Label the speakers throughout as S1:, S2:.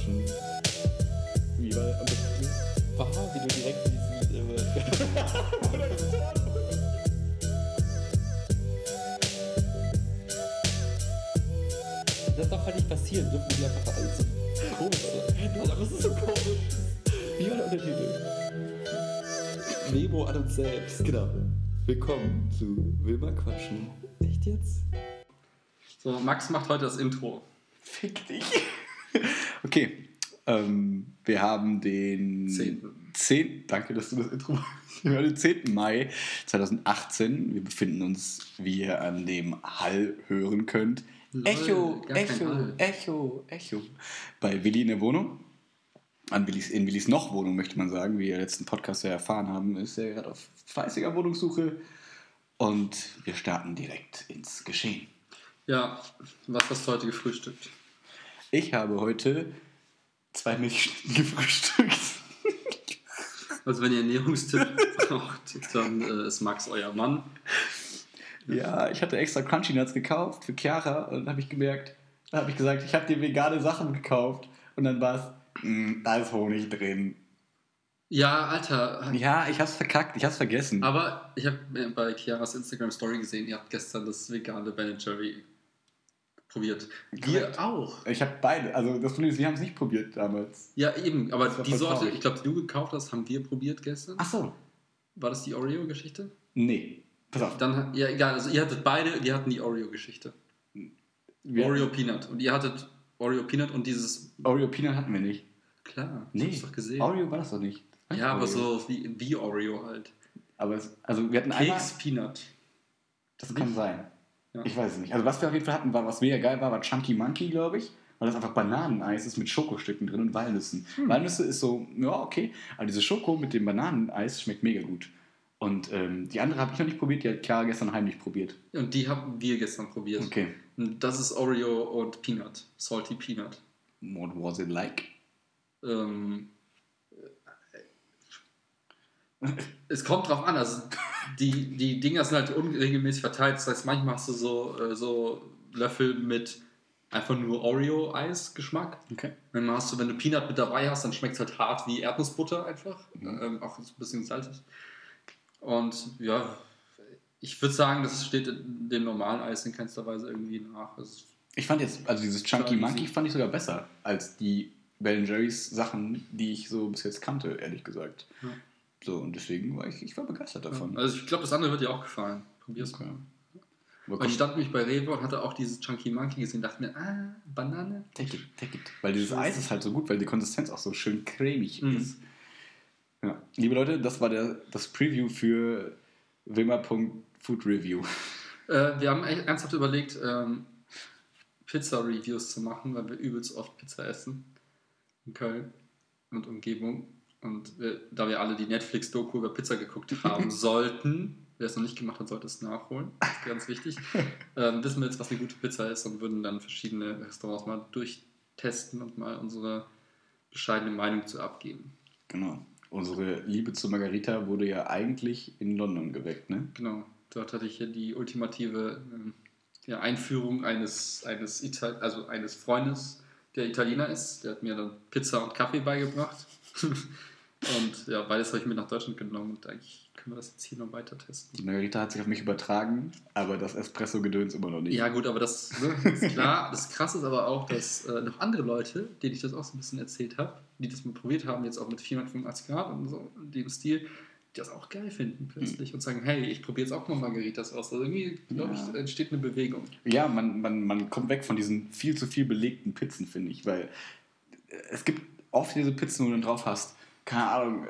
S1: quatschen. Wie war am besten? Wie du direkt diesen. Das darf halt nicht passieren, dürfen die einfach alles so komisch sein. Aber das ist so komisch. Wie war der Untertitel? Memo an uns selbst. Genau. Willkommen zu Wilma Quatschen. Echt jetzt?
S2: So, Max macht heute das Intro.
S1: Fick dich. Okay. Wir haben den 10. Danke, dass du das Intro machst. Wir haben den 10. Mai 2018. Wir befinden uns, wie ihr an dem Hall hören könnt. Echo. Bei Willi in der Wohnung. In Willis Noch-Wohnung, möchte man sagen, wie wir letzten Podcast ja erfahren haben, ist er gerade auf fleißiger Wohnungssuche. Und wir starten direkt ins Geschehen.
S2: Ja, was hast du heute gefrühstückt?
S1: Ich habe heute 2 Milchschnitten gefrühstückt.
S2: Also wenn ihr Ernährungstipp braucht, dann ist Max euer Mann.
S1: Ja, ich hatte extra Crunchy Nuts gekauft für Chiara und dann habe ich gesagt, ich habe dir vegane Sachen gekauft und dann war es, da ist Honig drin.
S2: Ja, Alter.
S1: Ja, ich hab's verkackt, ich hab's vergessen.
S2: Aber ich habe bei Chiaras Instagram-Story gesehen, ihr habt gestern das vegane Ben & Jerry probiert. Wir auch.
S1: Ich habe beide, also das Problem ist, wir haben es nicht probiert damals.
S2: Ja, eben, aber die Sorte, ich glaube, die du gekauft hast, haben wir probiert gestern.
S1: Ach so.
S2: War das die Oreo-Geschichte?
S1: Nee. Pass auf.
S2: Dann, ja, egal, also ihr hattet beide, die hatten die Oreo-Geschichte. Oreo Peanut. Und ihr hattet Oreo Peanut und dieses...
S1: Oreo Peanut hatten wir nicht.
S2: Klar,
S1: nee.
S2: ich hab's doch gesehen.
S1: Oreo war das doch nicht.
S2: Ja, aber so wie Oreo halt.
S1: Aber also wir hatten
S2: Keks Peanut.
S1: Das kann sein.
S2: Ja.
S1: Ich weiß es nicht. Also was wir auf jeden Fall hatten, was mega geil war Chunky Monkey, glaube ich. Weil das einfach Bananeneis ist mit Schokostücken drin und Walnüssen. Walnüsse ist so, ja, okay. Aber diese Schoko mit dem Bananeneis schmeckt mega gut. Und die andere habe ich noch nicht probiert, die hat Chiara gestern heimlich probiert.
S2: Und die haben wir gestern probiert.
S1: Okay.
S2: Und das ist Oreo und Peanut. Salty Peanut.
S1: What was it like?
S2: Es kommt drauf an. Also die Dinger sind halt unregelmäßig verteilt. Das heißt, manchmal hast du so Löffel mit einfach nur Oreo-Eis-Geschmack.
S1: Okay.
S2: Dann hast du, wenn du Peanut mit dabei hast, dann schmeckt es halt hart wie Erdnussbutter einfach. Auch so ein bisschen salzig. Und ja, ich würde sagen, das steht dem normalen Eis in keinster Weise irgendwie nach.
S1: Ich fand jetzt, also dieses Chunky Monkey fand ich sogar besser als die Ben & Jerry's Sachen, die ich so bis jetzt kannte, ehrlich gesagt. Ja. So, und deswegen war ich war begeistert davon.
S2: Ja, also ich glaube, das andere wird dir auch gefallen. Probier's mal. Weil ich stand nämlich bei Rewe und hatte auch dieses Chunky Monkey gesehen und dachte mir, Banane?
S1: Take it. Weil dieses Eis ist halt so gut, weil die Konsistenz auch so schön cremig ist. Ja. Liebe Leute, das war das Preview für Wilma.Food Review.
S2: Wir haben echt ernsthaft überlegt, Pizza-Reviews zu machen, weil wir übelst oft Pizza essen in Köln und Umgebung. Und da wir alle die Netflix-Doku über Pizza geguckt haben sollten, wer es noch nicht gemacht hat, sollte es nachholen. Das ist ganz wichtig. Wissen wir jetzt, was eine gute Pizza ist und würden dann verschiedene Restaurants mal durchtesten und mal unsere bescheidene Meinung zu abgeben.
S1: Genau. Unsere Liebe zu Margarita wurde ja eigentlich in London geweckt, ne?
S2: Genau. Dort hatte ich ja die ultimative Einführung eines Freundes, der Italiener ist. Der hat mir dann Pizza und Kaffee beigebracht. Und ja, beides habe ich mit nach Deutschland genommen und eigentlich können wir das jetzt hier noch weiter testen.
S1: Die Margarita hat sich auf mich übertragen, aber das Espresso-Gedöns immer noch nicht.
S2: Ja gut, aber das ist klar. Das Krasse ist aber auch, dass noch andere Leute, denen ich das auch so ein bisschen erzählt habe, die das mal probiert haben, jetzt auch mit 485 Grad und so in dem Stil, die das auch geil finden plötzlich und sagen, hey, ich probiere jetzt auch mal Margaritas aus. Also irgendwie, glaube ich, entsteht eine Bewegung. Ja, man kommt weg von diesen viel zu viel belegten Pizzen, finde ich, weil es gibt oft diese Pizzen, wo du dann drauf hast, keine Ahnung,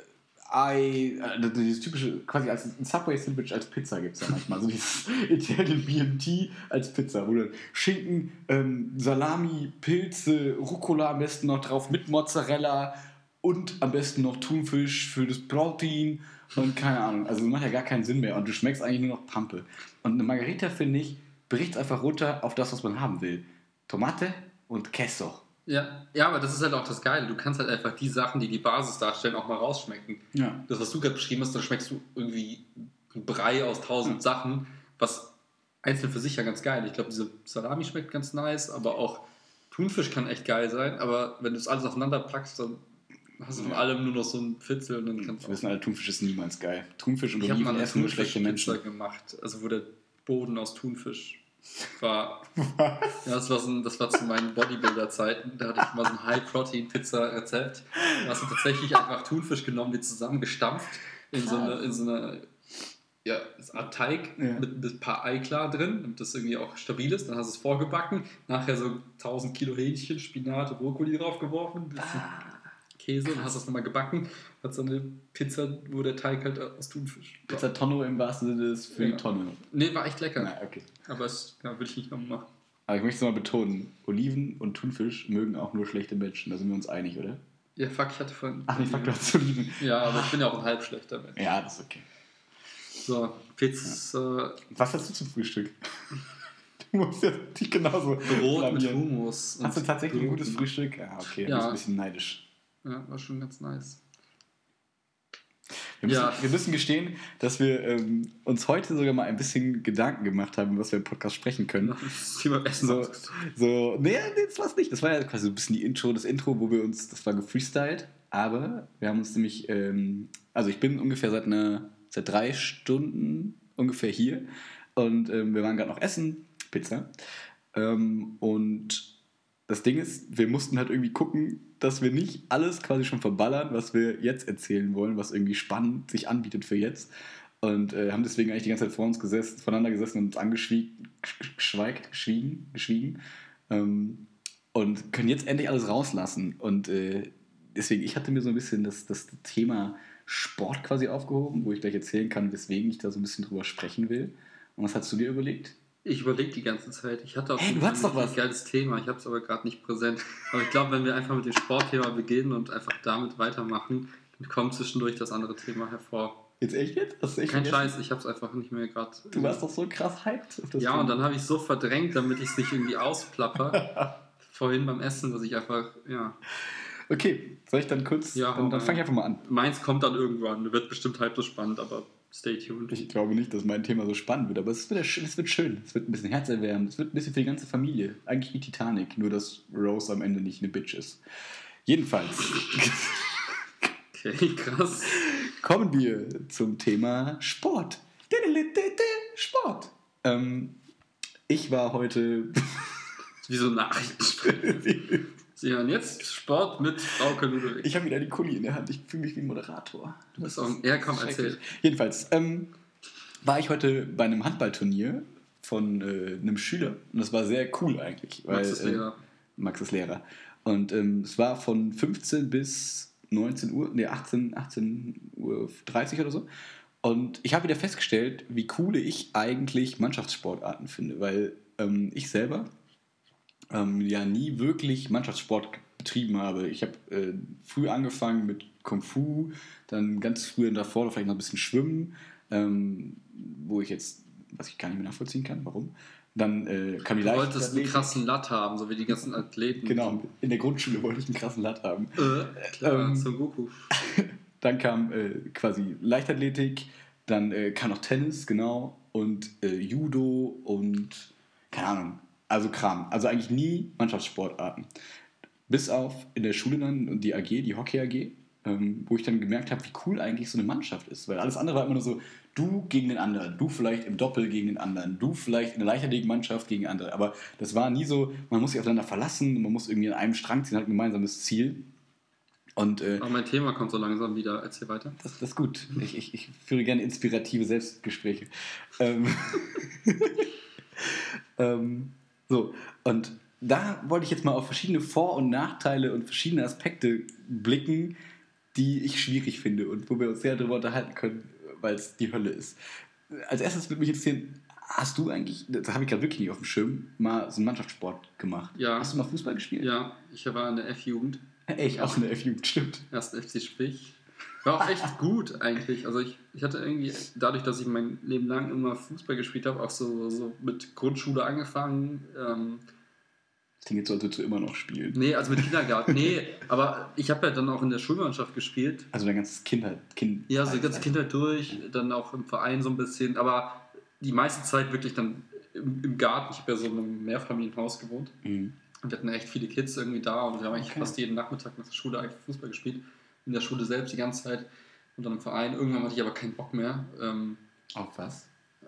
S2: dieses typische, quasi als ein Subway-Sandwich als Pizza gibt es ja manchmal. So dieses Italian BMT als Pizza, wo dann Schinken, Salami, Pilze, Rucola am besten noch drauf mit Mozzarella und am besten noch Thunfisch für das Protein und keine Ahnung. Also das macht ja gar keinen Sinn mehr und du schmeckst eigentlich nur noch Pampe. Und eine Margarita, finde ich, bricht einfach runter auf das, was man haben will. Tomate und Queso. Ja, aber das ist halt auch das Geile. Du kannst halt einfach die Sachen, die die Basis darstellen, auch mal rausschmecken. Ja. Das, was du gerade beschrieben hast, dann schmeckst du irgendwie einen Brei aus 1000 Sachen, was einzeln für sich ja ganz geil. Ich glaube, diese Salami schmeckt ganz nice, aber auch
S3: Thunfisch kann echt geil sein, aber wenn du es alles aufeinander packst, dann hast du von allem nur noch so ein Pfitzel. Und dann kannst
S1: wir wissen alle, Thunfisch ist niemals geil. Thunfisch und
S3: ich habe mal eine
S1: essen nur schlechte Menschen.
S3: Thunfischpizza gemacht, also wo der Boden aus Thunfisch war. Ja, das war zu meinen Bodybuilder-Zeiten. Da hatte ich mal so ein High-Protein-Pizza-Rezept. Da hast du tatsächlich einfach Thunfisch genommen, die zusammengestampft in so eine Art Teig mit ein paar Eiklar drin, damit das irgendwie auch stabil ist. Dann hast du es vorgebacken, nachher so 1000 Kilo Hähnchen, Spinat, Brokkoli draufgeworfen, ein bisschen Käse und hast das nochmal gebacken. Hat so eine Pizza, wo der Teig halt aus Thunfisch war.
S1: Pizza Tonno im wahrsten Sinne ist für die Tonne.
S3: Nee, war echt lecker.
S1: Na, okay.
S3: Aber das würde ich nicht nochmal machen.
S1: Aber ich möchte es mal betonen, Oliven und Thunfisch mögen auch nur schlechte Menschen. Da sind wir uns einig, oder?
S3: Ja, fuck, ich hatte vorhin...
S1: Ach nee, fuck, du hast Oliven.
S3: Ja, aber ich bin ja auch ein halb schlechter Mensch.
S1: Ja, das ist okay.
S3: So, Pizza...
S1: Was hast du zum Frühstück? Du musst ja nicht genauso
S3: Brot mit Hummus.
S1: Hast du tatsächlich ein gutes Frühstück? Ja, okay, du bist ein bisschen neidisch.
S3: Ja, war schon ganz nice.
S1: Wir müssen gestehen, dass wir uns heute sogar mal ein bisschen Gedanken gemacht haben, was wir im Podcast sprechen können.
S3: Das Thema Essen.
S1: Nee, das war es nicht. Das war ja quasi so ein bisschen das Intro, wo wir uns, das war gefreestylt, aber wir haben uns nämlich, also ich bin ungefähr seit 3 Stunden ungefähr hier und wir waren gerade noch essen, Pizza, und das Ding ist, wir mussten halt irgendwie gucken, dass wir nicht alles quasi schon verballern, was wir jetzt erzählen wollen, was irgendwie spannend sich anbietet für jetzt. Und haben deswegen eigentlich die ganze Zeit voneinander gesessen und uns geschwiegen. Und können jetzt endlich alles rauslassen. Und deswegen, ich hatte mir so ein bisschen das Thema Sport quasi aufgehoben, wo ich gleich erzählen kann, weswegen ich da so ein bisschen drüber sprechen will. Und was hast du dir überlegt?
S3: Ich überlege die ganze Zeit. Ich hatte auch
S1: du hast doch was.
S3: Ein geiles Thema. Ich habe es aber gerade nicht präsent. Aber ich glaube, wenn wir einfach mit dem Sportthema beginnen und einfach damit weitermachen, dann kommt zwischendurch das andere Thema hervor.
S1: Jetzt echt jetzt?
S3: Kein Scheiß, ich habe es einfach nicht mehr gerade...
S1: Du warst doch so krass hyped auf das
S3: Thema. Und dann habe ich es so verdrängt, damit ich es nicht irgendwie ausplapper. Vorhin beim Essen, dass ich einfach...
S1: Okay, soll ich dann kurz... dann fange ich einfach mal an.
S3: Meins kommt dann irgendwann. Wird bestimmt halb so spannend, aber... Stay tuned.
S1: Ich glaube nicht, dass mein Thema so spannend wird, aber es wird schön. Es wird ein bisschen herzerwärmend. Es wird ein bisschen für die ganze Familie. Eigentlich wie Titanic, nur dass Rose am Ende nicht eine Bitch ist. Jedenfalls.
S3: Okay, krass.
S1: Kommen wir zum Thema Sport. Sport. Ich war heute...
S3: Wie so Nachrichtensprecher. Sie hören jetzt Sport mit Frauke Ludwig.
S1: Ich habe wieder die Kuli in der Hand. Ich fühle mich wie ein Moderator.
S3: Du bist auch... Ja, komm, erzähl.
S1: Jedenfalls war ich heute bei einem Handballturnier von einem Schüler. Und das war sehr cool eigentlich.
S3: Max ist Lehrer.
S1: Max ist Lehrer. Und es war von 15 bis 19 Uhr, 18 Uhr 30 oder so. Und ich habe wieder festgestellt, wie cool ich eigentlich Mannschaftssportarten finde. Weil ich selber... ja nie wirklich Mannschaftssport betrieben habe. Ich habe früh angefangen mit Kung Fu, dann ganz früh davor vielleicht noch ein bisschen Schwimmen, wo ich jetzt, was ich gar nicht mehr nachvollziehen kann, warum. Dann kam die Leichtathletik.
S3: Du wolltest einen krassen Latt haben, so wie die ganzen Athleten.
S1: Genau, in der Grundschule wollte ich einen krassen Latt haben.
S3: Klar, Son Goku.
S1: Dann kam quasi Leichtathletik, dann kam noch Tennis, genau, und Judo und keine Ahnung. Also Kram. Also eigentlich nie Mannschaftssportarten. Bis auf in der Schule dann die AG, die Hockey AG, wo ich dann gemerkt habe, wie cool eigentlich so eine Mannschaft ist. Weil alles andere war immer nur so, du gegen den anderen, du vielleicht im Doppel gegen den anderen, du vielleicht in der Leichtathletik-Mannschaft gegen andere. Aber das war nie so, man muss sich aufeinander verlassen, man muss irgendwie an einem Strang ziehen, hat ein gemeinsames Ziel. Und,
S3: aber mein Thema kommt so langsam wieder. Erzähl weiter.
S1: Das ist gut. Ich führe gerne inspirative Selbstgespräche. So, und da wollte ich jetzt mal auf verschiedene Vor- und Nachteile und verschiedene Aspekte blicken, die ich schwierig finde und wo wir uns sehr darüber unterhalten können, weil es die Hölle ist. Als erstes würde mich interessieren, hast du eigentlich, das habe ich gerade wirklich nicht auf dem Schirm, mal so einen Mannschaftssport gemacht?
S3: Ja.
S1: Hast du mal Fußball gespielt?
S3: Ja, ich war in der F-Jugend.
S1: Ich auch in der F-Jugend, stimmt.
S3: Ersten FC Sprich. War auch echt gut eigentlich. Also ich hatte irgendwie, dadurch, dass ich mein Leben lang immer Fußball gespielt habe, auch so mit Grundschule angefangen.
S1: Das klingt jetzt so, als würdest du immer noch spielen.
S3: Nee, also mit Kindergarten. Nee, aber ich habe ja dann auch in der Schulmannschaft gespielt.
S1: Also dein ganzes Kindheit.
S3: Ja, so die ganze Kindheit durch, dann auch im Verein so ein bisschen. Aber die meiste Zeit wirklich dann im Garten. Ich habe ja so in einem Mehrfamilienhaus gewohnt.
S1: Mhm.
S3: Und wir hatten echt viele Kids irgendwie da und wir haben eigentlich fast jeden Nachmittag nach der Schule eigentlich Fußball gespielt. In der Schule selbst die ganze Zeit und dann im Verein. Irgendwann hatte ich aber keinen Bock mehr.
S1: Auf was?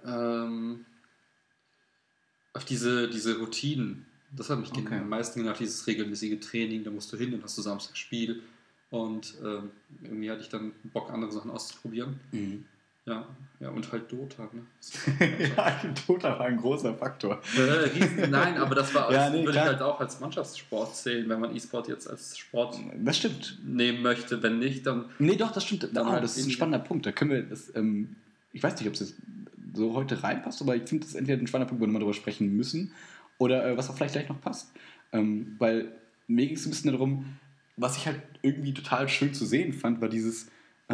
S3: Auf diese Routinen. Das hat mich am meisten nach dieses regelmäßige Training. Da musst du hin und hast du Samstag Spiel. Und irgendwie hatte ich dann Bock, andere Sachen auszuprobieren.
S1: Mhm.
S3: Ja, und halt Dota. Ne?
S1: Ja, Dota war ein großer Faktor.
S3: Nein, aber das war
S1: würde
S3: ich halt auch als Mannschaftssport zählen, wenn man E-Sport jetzt als Sport
S1: das stimmt.
S3: nehmen möchte. Wenn nicht, dann...
S1: Nee, doch, das stimmt. Das ist ein spannender Punkt. Da können wir das... ich weiß nicht, ob es jetzt so heute reinpasst, aber ich finde, das ist entweder ein spannender Punkt, wo wir mal drüber sprechen müssen oder was auch vielleicht gleich noch passt. Weil mir ging es ein bisschen darum, was ich halt irgendwie total schön zu sehen fand, war dieses...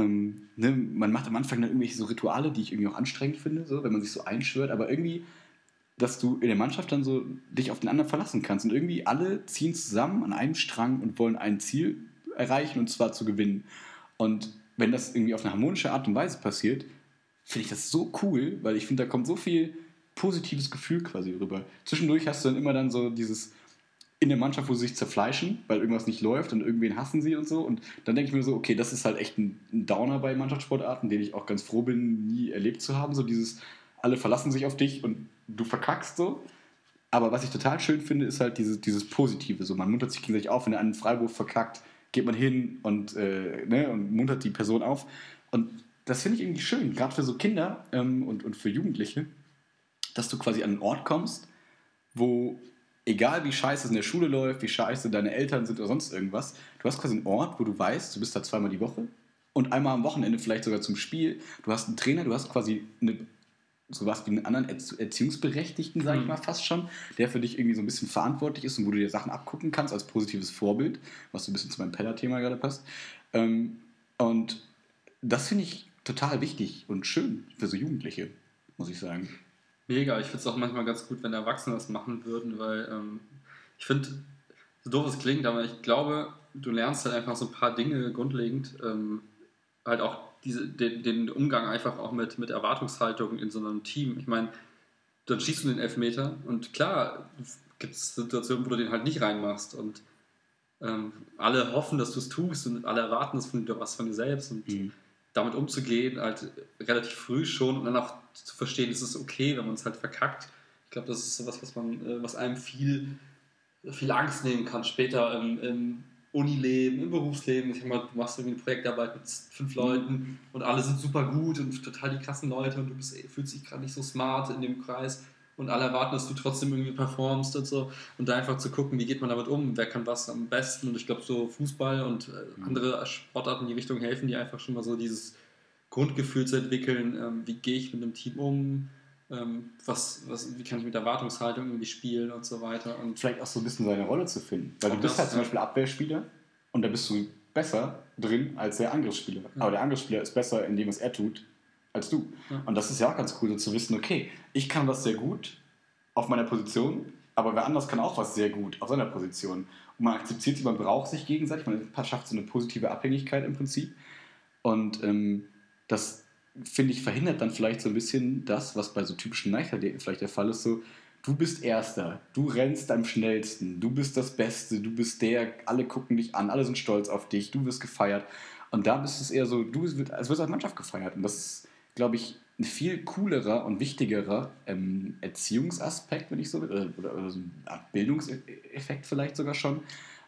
S1: man macht am Anfang dann irgendwelche so Rituale, die ich irgendwie auch anstrengend finde, so, wenn man sich so einschwört, aber irgendwie, dass du in der Mannschaft dann so dich auf den anderen verlassen kannst und irgendwie alle ziehen zusammen an einem Strang und wollen ein Ziel erreichen und zwar zu gewinnen. Und wenn das irgendwie auf eine harmonische Art und Weise passiert, finde ich das so cool, weil ich finde, da kommt so viel positives Gefühl quasi rüber. Zwischendurch hast du dann immer dann so dieses in der Mannschaft, wo sie sich zerfleischen, weil irgendwas nicht läuft und irgendwen hassen sie und so. Und dann denke ich mir so, okay, das ist halt echt ein Downer bei Mannschaftssportarten, den ich auch ganz froh bin, nie erlebt zu haben. So dieses, alle verlassen sich auf dich und du verkackst so. Aber was ich total schön finde, ist halt dieses Positive. So, man muntert sich gegenseitig auf, wenn er einen Freiwurf verkackt, geht man hin und muntert die Person auf. Und das finde ich irgendwie schön, gerade für so Kinder und für Jugendliche, dass du quasi an einen Ort kommst, wo egal wie scheiße es in der Schule läuft, wie scheiße deine Eltern sind oder sonst irgendwas, du hast quasi einen Ort, wo du weißt, du bist da zweimal die Woche und einmal am Wochenende vielleicht sogar zum Spiel. Du hast einen Trainer, du hast quasi sowas wie einen anderen Erziehungsberechtigten, sage ich mal fast schon, der für dich irgendwie so ein bisschen verantwortlich ist und wo du dir Sachen abgucken kannst als positives Vorbild, was so ein bisschen zu meinem Penner-Thema gerade passt. Und das finde ich total wichtig und schön für so Jugendliche, muss ich sagen.
S3: Mega, ich finde es auch manchmal ganz gut, wenn Erwachsene das machen würden, weil ich finde, so doof es klingt, aber ich glaube, du lernst halt einfach so ein paar Dinge grundlegend, halt auch den Umgang einfach auch mit Erwartungshaltung in so einem Team. Ich meine, dann schießt du den Elfmeter und klar gibt es Situationen, wo du den halt nicht reinmachst und alle hoffen, dass du es tust und alle erwarten das von dir selbst und damit umzugehen, halt relativ früh schon und dann auch zu verstehen, es ist okay, wenn man es halt verkackt. Ich glaube, das ist sowas, was einem viel Angst nehmen kann später im Unileben, im Berufsleben. Ich sag mal, du machst irgendwie eine Projektarbeit mit 5 Leuten und alle sind super gut und total die krassen Leute und du fühlst dich gerade nicht so smart in dem Kreis und alle erwarten, dass du trotzdem irgendwie performst und so und da einfach zu gucken, wie geht man damit um, wer kann was am besten und ich glaube, so Fußball und andere Sportarten in die Richtung helfen, die einfach schon mal so dieses Grundgefühl zu entwickeln, wie gehe ich mit einem Team um, wie kann ich mit Erwartungshaltung irgendwie spielen und so weiter. Und
S1: vielleicht auch so ein bisschen seine Rolle zu finden. Weil du bist halt zum Beispiel Abwehrspieler und da bist du besser drin als der Angriffsspieler. Ja. Aber der Angriffsspieler ist besser in dem, was er tut, als du. Ja. Und das ist ja auch ganz cool, so zu wissen, okay, ich kann was sehr gut auf meiner Position, aber wer anders kann auch was sehr gut auf seiner Position. Und man akzeptiert sie, man braucht sich gegenseitig, man schafft so eine positive Abhängigkeit im Prinzip. Und das, finde ich, verhindert dann vielleicht so ein bisschen das, was bei so typischen Leichtathleten vielleicht der Fall ist, so, du bist Erster, du rennst am schnellsten, du bist das Beste, du bist der, alle gucken dich an, alle sind stolz auf dich, du wirst gefeiert. Und da bist es eher so, als wirst du als Mannschaft gefeiert. Und das ist, glaube ich, ein viel coolerer und wichtigerer Erziehungsaspekt, wenn ich so will, oder so eine Art Bildungseffekt vielleicht sogar schon,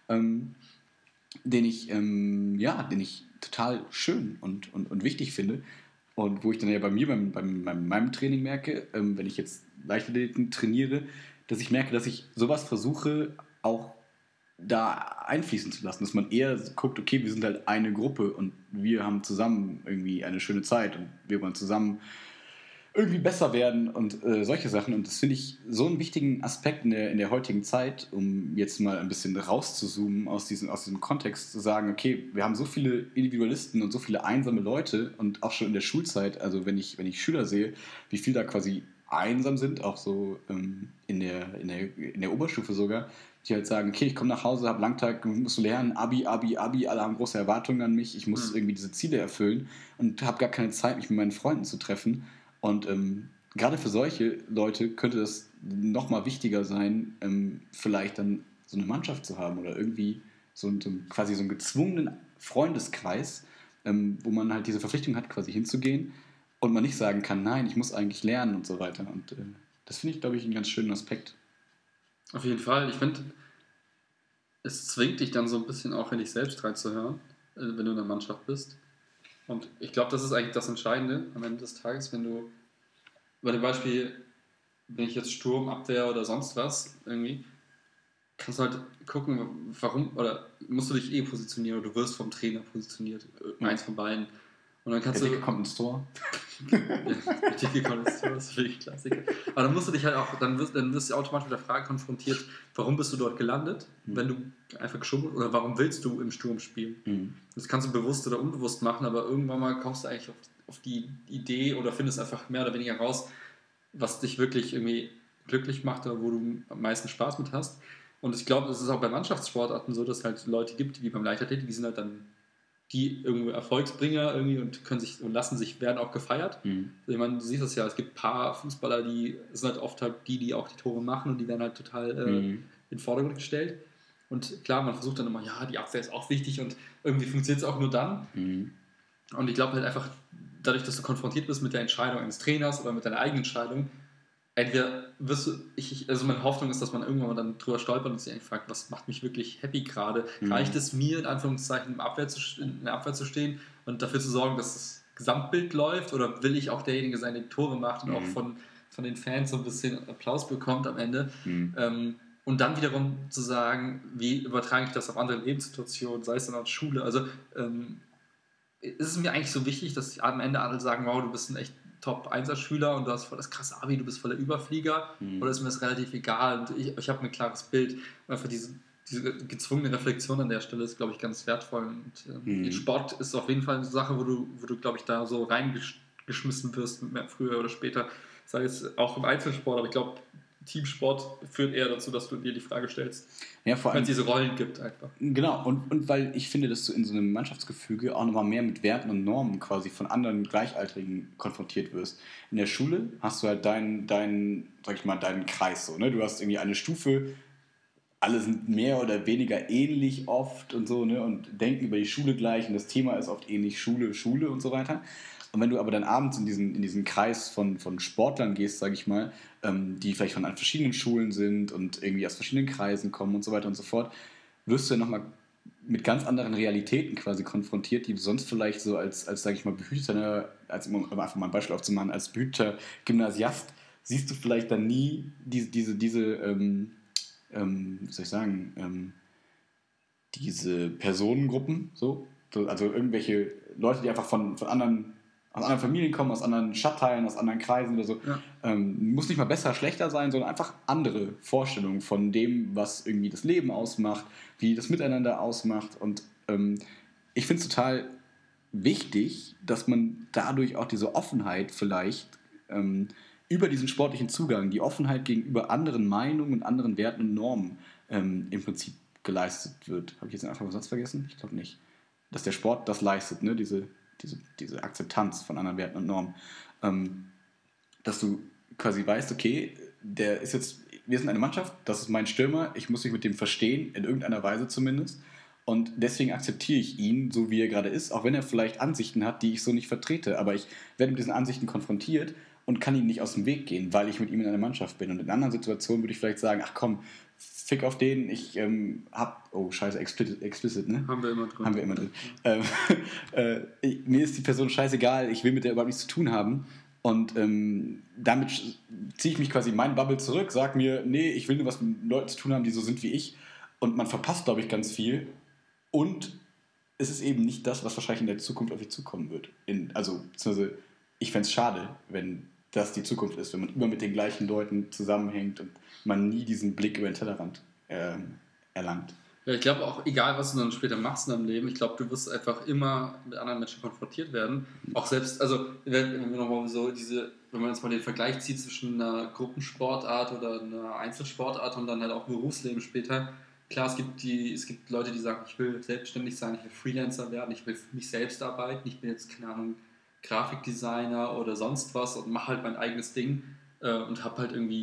S1: den ich total schön und wichtig finde. Und wo ich dann ja bei mir, bei meinem Training merke, wenn ich jetzt Leichtathleten trainiere, dass ich merke, dass ich sowas versuche, auch da einfließen zu lassen. Dass man eher guckt, okay, wir sind halt eine Gruppe und wir haben zusammen irgendwie eine schöne Zeit und wir wollen zusammen irgendwie besser werden und solche Sachen. Und das finde ich so einen wichtigen Aspekt in der heutigen Zeit, um jetzt mal ein bisschen rauszuzoomen aus diesem Kontext, zu sagen, okay, wir haben so viele Individualisten und so viele einsame Leute und auch schon in der Schulzeit, also wenn ich Schüler sehe, wie viel da quasi einsam sind, auch so in der Oberstufe sogar, die halt sagen, okay, ich komme nach Hause, habe Langtag, muss lernen, Abi, alle haben große Erwartungen an mich, ich muss irgendwie diese Ziele erfüllen und habe gar keine Zeit, mich mit meinen Freunden zu treffen. Und gerade für solche Leute könnte das nochmal wichtiger sein, vielleicht dann so eine Mannschaft zu haben oder irgendwie quasi so einen gezwungenen Freundeskreis, wo man halt diese Verpflichtung hat, quasi hinzugehen und man nicht sagen kann, nein, ich muss eigentlich lernen und so weiter. Und das finde ich, glaube ich, einen ganz schönen Aspekt.
S3: Auf jeden Fall. Ich finde, es zwingt dich dann so ein bisschen auch in dich selbst reinzuhören, wenn du in der Mannschaft bist. Und ich glaube, das ist eigentlich das Entscheidende am Ende des Tages, wenn du, bei dem Beispiel, bin ich jetzt Sturm, Abwehr oder sonst was, irgendwie, kannst du halt gucken, warum, oder musst du dich positionieren oder du wirst vom Trainer positioniert, eins von beiden. Und dann kannst
S1: der Dicke kommt ins Tor.
S3: Der Dicke kommt ins Tor, das ist wirklich Klassiker. Aber dann musst du dich halt auch, dann wirst du automatisch mit der Frage konfrontiert, warum bist du dort gelandet, wenn du einfach geschummelt, oder warum willst du im Sturm spielen? Das kannst du bewusst oder unbewusst machen, aber irgendwann mal kommst du eigentlich auf die Idee oder findest einfach mehr oder weniger raus, was dich wirklich irgendwie glücklich macht oder wo du am meisten Spaß mit hast. Und ich glaube, es ist auch bei Mannschaftssportarten so, dass es halt Leute gibt, wie beim Leichtathletik, die sind halt dann die irgendwie Erfolgsbringer irgendwie und werden auch gefeiert. Ich meine, du siehst das ja, es gibt ein paar Fußballer, die sind halt oft halt die auch die Tore machen und die werden halt total in den Vordergrund gestellt. Und klar, man versucht dann immer, ja, die Abwehr ist auch wichtig und irgendwie funktioniert es auch nur dann. Und ich glaube halt einfach, dadurch, dass du konfrontiert bist mit der Entscheidung eines Trainers oder mit deiner eigenen Entscheidung, entweder wirst du, also meine Hoffnung ist, dass man irgendwann mal dann drüber stolpert und sich eigentlich fragt, was macht mich wirklich happy gerade? Reicht es mir, in Anführungszeichen, in der Abwehr zu stehen und dafür zu sorgen, dass das Gesamtbild läuft? Oder will ich auch derjenige sein, der die Tore macht und auch von den Fans so ein bisschen Applaus bekommt am Ende? Und dann wiederum zu sagen, wie übertrage ich das auf andere Lebenssituationen, sei es dann auch Schule. Also ist es mir eigentlich so wichtig, dass am Ende alle sagen, wow, du bist ein echt Top-1er-Schüler und du hast voll das krasse Abi, du bist voller Überflieger, oder ist mir das relativ egal? Und ich habe ein klares Bild. Einfach diese gezwungene Reflexion an der Stelle ist, glaube ich, ganz wertvoll. Und Sport ist auf jeden Fall eine Sache, wo du glaube ich, da so reingeschmissen wirst, früher oder später. Sei es auch im Einzelsport, aber ich glaube, Teamsport führt eher dazu, dass du dir die Frage stellst,
S1: ja, vor allem,
S3: wenn es diese Rollen gibt einfach.
S1: Genau, und weil ich finde, dass du in so einem Mannschaftsgefüge auch nochmal mehr mit Werten und Normen quasi von anderen Gleichaltrigen konfrontiert wirst. In der Schule hast du halt deinen Kreis so, ne? Du hast irgendwie eine Stufe, alle sind mehr oder weniger ähnlich oft und so, ne? Und denken über die Schule gleich und das Thema ist oft ähnlich Schule und so weiter. Und wenn du aber dann abends in diesen Kreis von Sportlern gehst, sage ich mal, die vielleicht von verschiedenen Schulen sind und irgendwie aus verschiedenen Kreisen kommen und so weiter und so fort, wirst du ja nochmal mit ganz anderen Realitäten quasi konfrontiert, die du sonst vielleicht so als sage ich mal, behüteter, um einfach mal ein Beispiel aufzumachen, als behüteter Gymnasiast, siehst du vielleicht dann nie diese wie soll ich sagen, diese Personengruppen, so, also irgendwelche Leute, die einfach aus anderen Familien kommen, aus anderen Stadtteilen, aus anderen Kreisen oder so. Ja. Muss nicht mal besser, schlechter sein, sondern einfach andere Vorstellungen von dem, was irgendwie das Leben ausmacht, wie das Miteinander ausmacht. Und ich finde es total wichtig, dass man dadurch auch diese Offenheit vielleicht über diesen sportlichen Zugang, die Offenheit gegenüber anderen Meinungen und anderen Werten und Normen im Prinzip geleistet wird. Habe ich jetzt einfach einen Satz vergessen? Ich glaube nicht. Dass der Sport das leistet, ne? Diese Akzeptanz von anderen Werten und Normen. Dass du quasi weißt, okay, wir sind eine Mannschaft, das ist mein Stürmer, ich muss mich mit dem verstehen, in irgendeiner Weise zumindest. Und deswegen akzeptiere ich ihn, so wie er gerade ist, auch wenn er vielleicht Ansichten hat, die ich so nicht vertrete. Aber ich werde mit diesen Ansichten konfrontiert und kann ihm nicht aus dem Weg gehen, weil ich mit ihm in einer Mannschaft bin. Und in anderen Situationen würde ich vielleicht sagen, ach komm, fick auf den, ich oh scheiße, explicit, ne?
S3: Haben wir immer drin.
S1: Mir ist die Person scheißegal, ich will mit der überhaupt nichts zu tun haben. Und damit ziehe ich mich quasi in meinen Bubble zurück, sag mir, nee, ich will nur was mit Leuten zu tun haben, die so sind wie ich. Und man verpasst, glaube ich, ganz viel. Und es ist eben nicht das, was wahrscheinlich in der Zukunft auf dich zukommen wird. Beziehungsweise, ich fände es schade, wenn das die Zukunft ist, wenn man immer mit den gleichen Leuten zusammenhängt und man nie diesen Blick über den Tellerrand erlangt.
S3: Ja, ich glaube auch, egal was du dann später machst in deinem Leben, ich glaube, du wirst einfach immer mit anderen Menschen konfrontiert werden. Auch selbst, also wenn man jetzt mal den Vergleich zieht zwischen einer Gruppensportart oder einer Einzelsportart und dann halt auch Berufsleben später. Klar, es gibt Leute, die sagen, ich will selbstständig sein, ich will Freelancer werden, ich will für mich selbst arbeiten, ich bin jetzt, keine Ahnung, Grafikdesigner oder sonst was und mache halt mein eigenes Ding und habe halt irgendwie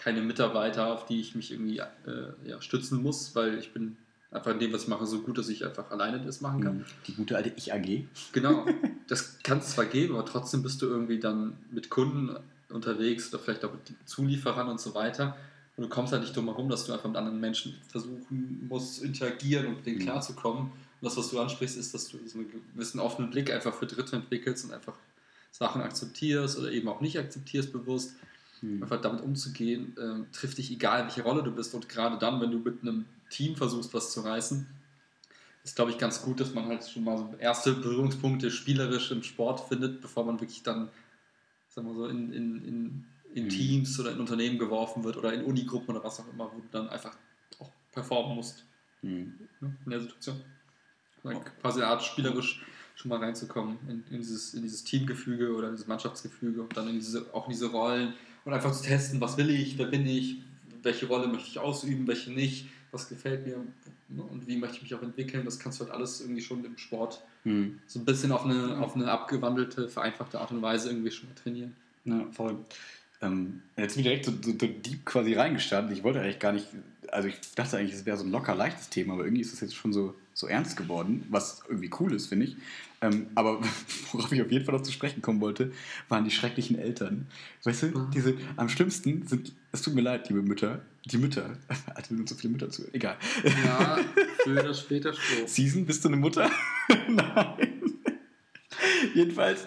S3: keine Mitarbeiter, auf die ich mich irgendwie stützen muss, weil ich bin einfach in dem, was ich mache, so gut, dass ich einfach alleine das machen kann.
S1: Die gute alte Ich-AG.
S3: Genau, das kann es zwar geben, aber trotzdem bist du irgendwie dann mit Kunden unterwegs oder vielleicht auch mit Zulieferern und so weiter. Und du kommst halt nicht drum herum, dass du einfach mit anderen Menschen versuchen musst, zu interagieren und mit denen klarzukommen. Und das, was du ansprichst, ist, dass du so einen gewissen offenen Blick einfach für Dritte entwickelst und einfach Sachen akzeptierst oder eben auch nicht akzeptierst bewusst. Einfach damit umzugehen, trifft dich egal, welche Rolle du bist. Und gerade dann, wenn du mit einem Team versuchst, was zu reißen, ist, glaube ich, ganz gut, dass man halt schon mal so erste Berührungspunkte spielerisch im Sport findet, bevor man wirklich dann, sagen wir so, in Teams oder in Unternehmen geworfen wird oder in Unigruppen oder was auch immer, wo du dann einfach auch performen musst in der Situation. Quasi eine Art spielerisch schon mal reinzukommen in dieses Teamgefüge oder dieses Mannschaftsgefüge und dann in diese Rollen und einfach zu testen, was will ich, wer bin ich, welche Rolle möchte ich ausüben, welche nicht, was gefällt mir und wie möchte ich mich auch entwickeln. Das kannst du halt alles irgendwie schon im Sport so ein bisschen auf eine abgewandelte, vereinfachte Art und Weise irgendwie schon mal trainieren.
S1: Ja, voll. Jetzt bin ich direkt so deep quasi reingestartet. Ich wollte eigentlich gar nicht, also ich dachte eigentlich, es wäre so ein locker leichtes Thema, aber irgendwie ist das jetzt schon so ernst geworden, was irgendwie cool ist, finde ich. Aber worauf ich auf jeden Fall noch zu sprechen kommen wollte, waren die schrecklichen Eltern. Weißt du, am schlimmsten sind, es tut mir leid, liebe Mütter, die Mütter, Alter, wir sind so viele Mütter zu, egal.
S3: Ja, früher oder später schon.
S1: Season, bist du eine Mutter? Nein. Jedenfalls,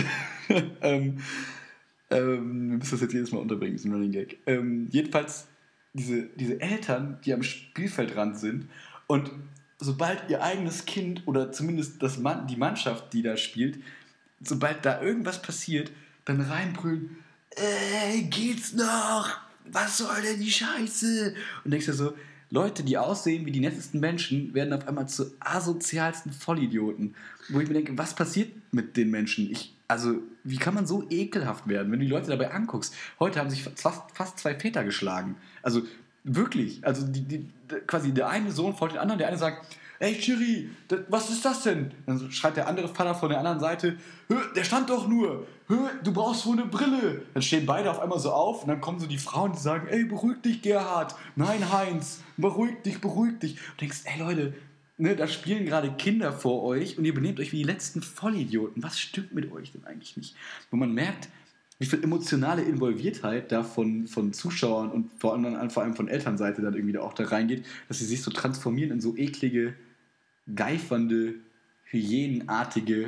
S1: wir müssen das jetzt jedes Mal unterbringen, ist ein Running Gag. Jedenfalls diese Eltern, die am Spielfeldrand sind und sobald ihr eigenes Kind oder zumindest die Mannschaft, die da spielt, sobald da irgendwas passiert, dann reinbrüllen, geht's noch? Was soll denn die Scheiße? Und denkst dir so, Leute, die aussehen wie die nettesten Menschen, werden auf einmal zu asozialsten Vollidioten. Wo ich mir denke, was passiert mit den Menschen? Also, wie kann man so ekelhaft werden, wenn du die Leute dabei anguckst? Heute haben sich fast 2 Väter geschlagen. Also, wirklich. Also, quasi der eine Sohn folgt den anderen, der eine sagt, ey, Chiri, was ist das denn? Dann schreit der andere Vater von der anderen Seite, der stand doch nur, du brauchst wohl eine Brille. Dann stehen beide auf einmal so auf und dann kommen so die Frauen, die sagen, ey, beruhig dich, Gerhard. Nein, Heinz, beruhig dich. Und du denkst, ey, Leute, ne, da spielen gerade Kinder vor euch und ihr benehmt euch wie die letzten Vollidioten. Was stimmt mit euch denn eigentlich nicht? Wo man merkt, wie viel emotionale Involviertheit da von Zuschauern und vor allem von Elternseite dann irgendwie da auch da reingeht, dass sie sich so transformieren in so eklige, geifernde, hyänenartige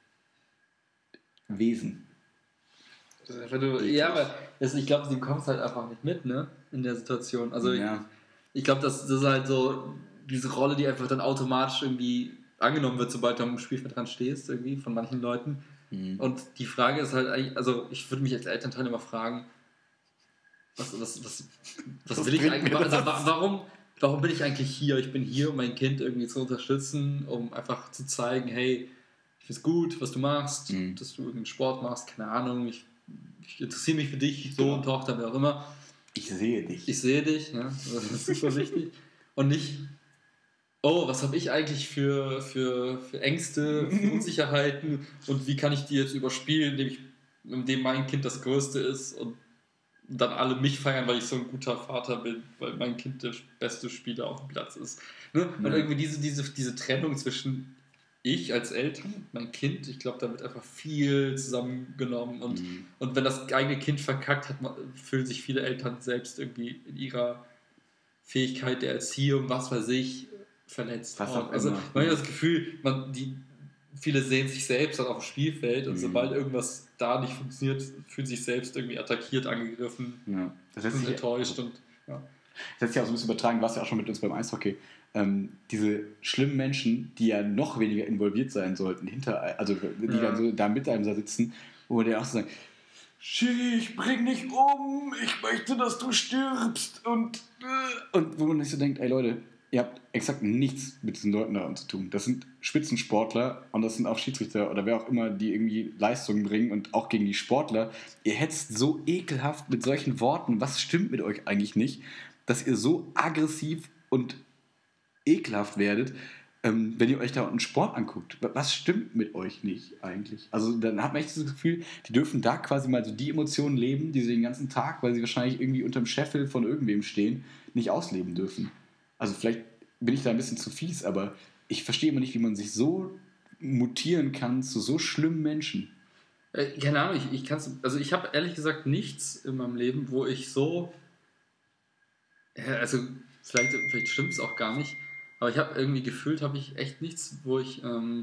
S1: Wesen.
S3: Aber ich glaube, du kommst halt einfach nicht mit, ne, in der Situation. Also ich glaube, das ist halt so diese Rolle, die einfach dann automatisch irgendwie angenommen wird, sobald du am Spielfeld dran stehst, irgendwie von manchen Leuten. Und die Frage ist halt eigentlich, also ich würde mich als Elternteil immer fragen, was will ich eigentlich, also warum bin ich eigentlich hier? Ich bin hier, um mein Kind irgendwie zu unterstützen, um einfach zu zeigen, hey, ich finde es gut, was du machst, dass du irgendeinen Sport machst, keine Ahnung, ich interessiere mich für dich, Sohn, Tochter, wer auch immer.
S1: Ich sehe dich,
S3: ja, das ist super wichtig. Und nicht, oh, was habe ich eigentlich für Ängste, für Unsicherheiten und wie kann ich die jetzt überspielen, indem mein Kind das Größte ist und dann alle mich feiern, weil ich so ein guter Vater bin, weil mein Kind der beste Spieler auf dem Platz ist. Ne? Und irgendwie diese Trennung zwischen ich als Eltern und mein Kind, ich glaube, da wird einfach viel zusammengenommen und wenn das eigene Kind verkackt, fühlen sich viele Eltern selbst irgendwie in ihrer Fähigkeit der Erziehung, was weiß ich, verletzt. Also man hat das Gefühl, viele sehen sich selbst dann auf dem Spielfeld und sobald irgendwas da nicht funktioniert, fühlen sich selbst irgendwie attackiert, angegriffen, sind enttäuscht. Das
S1: lässt sich auch so ein bisschen übertragen, warst ja auch schon mit uns beim Eishockey. Diese schlimmen Menschen, die ja noch weniger involviert sein sollten, die dann so da mit einem da sitzen, wo der auch so sagt, Schiri, ich bring dich um, ich möchte, dass du stirbst und wo man sich so denkt, ey Leute, ihr habt exakt nichts mit diesen Leuten da zu tun. Das sind Spitzensportler und das sind auch Schiedsrichter oder wer auch immer, die irgendwie Leistungen bringen und auch gegen die Sportler. Ihr hetzt so ekelhaft mit solchen Worten, was stimmt mit euch eigentlich nicht, dass ihr so aggressiv und ekelhaft werdet. wenn ihr euch da einen Sport anguckt, was stimmt mit euch nicht eigentlich? Also dann hat man echt das Gefühl, die dürfen da quasi mal so die Emotionen leben, die sie den ganzen Tag, weil sie wahrscheinlich irgendwie unterm Scheffel von irgendwem stehen, nicht ausleben dürfen. Also vielleicht bin ich da ein bisschen zu fies, aber ich verstehe immer nicht, wie man sich so mutieren kann zu so schlimmen Menschen.
S3: Keine Ahnung, ich habe ehrlich gesagt nichts in meinem Leben, wo ich so, also vielleicht stimmt es auch gar nicht, aber ich habe irgendwie gefühlt, habe ich echt nichts, wo ich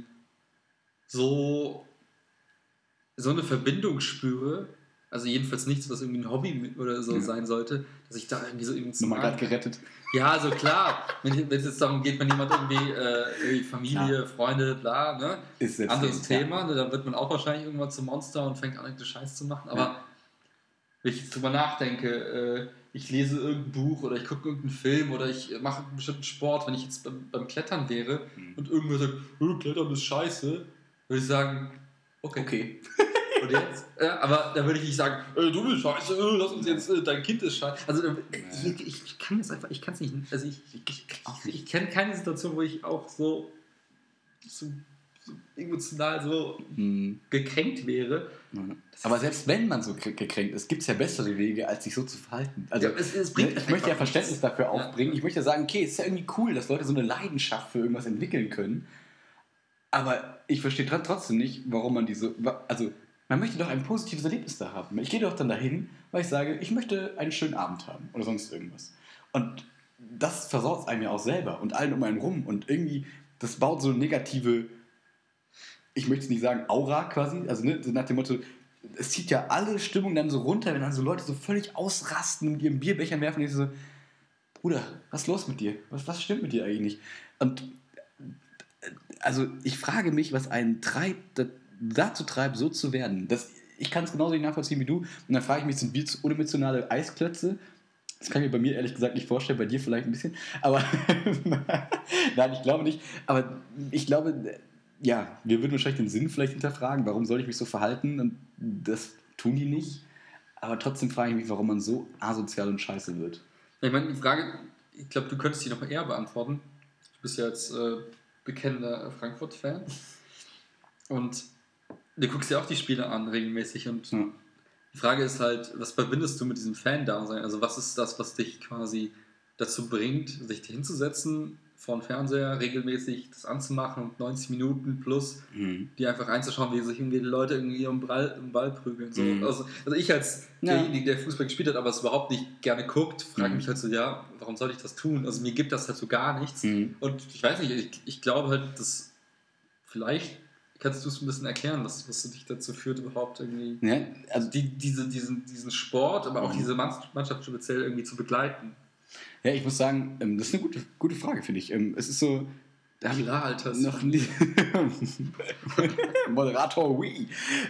S3: so eine Verbindung spüre, also jedenfalls nichts, was irgendwie ein Hobby oder so sein sollte, dass ich da irgendwie so emotional...
S1: Nochmal gerade gerettet.
S3: Ja, also klar, wenn es jetzt darum geht, wenn jemand irgendwie Familie, Freunde, bla, ne?
S1: Ist jetzt
S3: anderes Thema, ne? Dann wird man auch wahrscheinlich irgendwann zum Monster und fängt an, irgendeinen Scheiß zu machen, aber wenn ich jetzt drüber nachdenke, ich lese irgendein Buch oder ich gucke irgendeinen Film oder ich mache einen bestimmten Sport, wenn ich jetzt beim Klettern wäre und irgendwer sagt, Klettern ist scheiße, würde ich sagen, okay. Und jetzt? Ja, aber da würde ich nicht sagen, du bist scheiße, lass uns jetzt, dein Kind ist scheiße. Also ich kann das einfach, ich kann es nicht, also ich kenne keine Situation, wo ich auch so emotional so gekränkt wäre.
S1: Aber selbst wenn man so gekränkt ist, gibt es ja bessere Wege, als sich so zu verhalten. Also
S3: es bringt
S1: ich möchte ja Verständnis dafür aufbringen. Ich möchte sagen, okay, es ist ja irgendwie cool, dass Leute so eine Leidenschaft für irgendwas entwickeln können. Aber ich verstehe trotzdem nicht, warum man also man möchte doch ein positives Erlebnis da haben. Ich gehe doch dann dahin, weil ich sage, ich möchte einen schönen Abend haben oder sonst irgendwas. Und das versaut es einem ja auch selber und allen um einen rum. Und irgendwie, das baut so eine negative, ich möchte es nicht sagen, Aura quasi. Also so nach dem Motto, es zieht ja alle Stimmung dann so runter, wenn dann so Leute so völlig ausrasten und mit ihrem Bierbecher werfen und ich so, Bruder, was ist los mit dir? Was stimmt mit dir eigentlich nicht? Und also ich frage mich, was einen dazu treibt, so zu werden. Ich kann es genauso nicht nachvollziehen wie du. Und dann frage ich mich, sind wir zu unemotionale Eisklötze? Das kann ich mir bei mir ehrlich gesagt nicht vorstellen, bei dir vielleicht ein bisschen. Aber nein, ich glaube nicht. Aber ich glaube, ja, wir würden wahrscheinlich den Sinn vielleicht hinterfragen, warum soll ich mich so verhalten? Und das tun die nicht. Aber trotzdem frage ich mich, warum man so asozial und scheiße wird.
S3: Ich meine, die Frage, ich glaube, du könntest die noch eher beantworten. Du bist ja jetzt bekennender Frankfurt-Fan. Und du guckst ja auch die Spiele an, regelmäßig. Und die Frage ist halt, was verbindest du mit diesem Fan-Dasein? Also was ist das, was dich quasi dazu bringt, sich hinzusetzen, vor dem Fernseher regelmäßig das anzumachen und 90 Minuten plus, die einfach einzuschauen, wie sich irgendwie die Leute irgendwie um Ball prügeln. So. Also ich als derjenige, der Fußball gespielt hat, aber es überhaupt nicht gerne guckt, frage mich halt so, ja, warum soll ich das tun? Also mir gibt das halt so gar nichts. Und ich weiß nicht, ich glaube halt, dass vielleicht kannst du es ein bisschen erklären, was dich dazu führt, überhaupt irgendwie also diesen Sport, aber auch diese Mannschaft speziell irgendwie zu begleiten?
S1: Ja, ich muss sagen, das ist eine gute Frage, finde ich. Es ist so...
S3: Klar, Alter.
S1: Noch nie... Moderator, oui.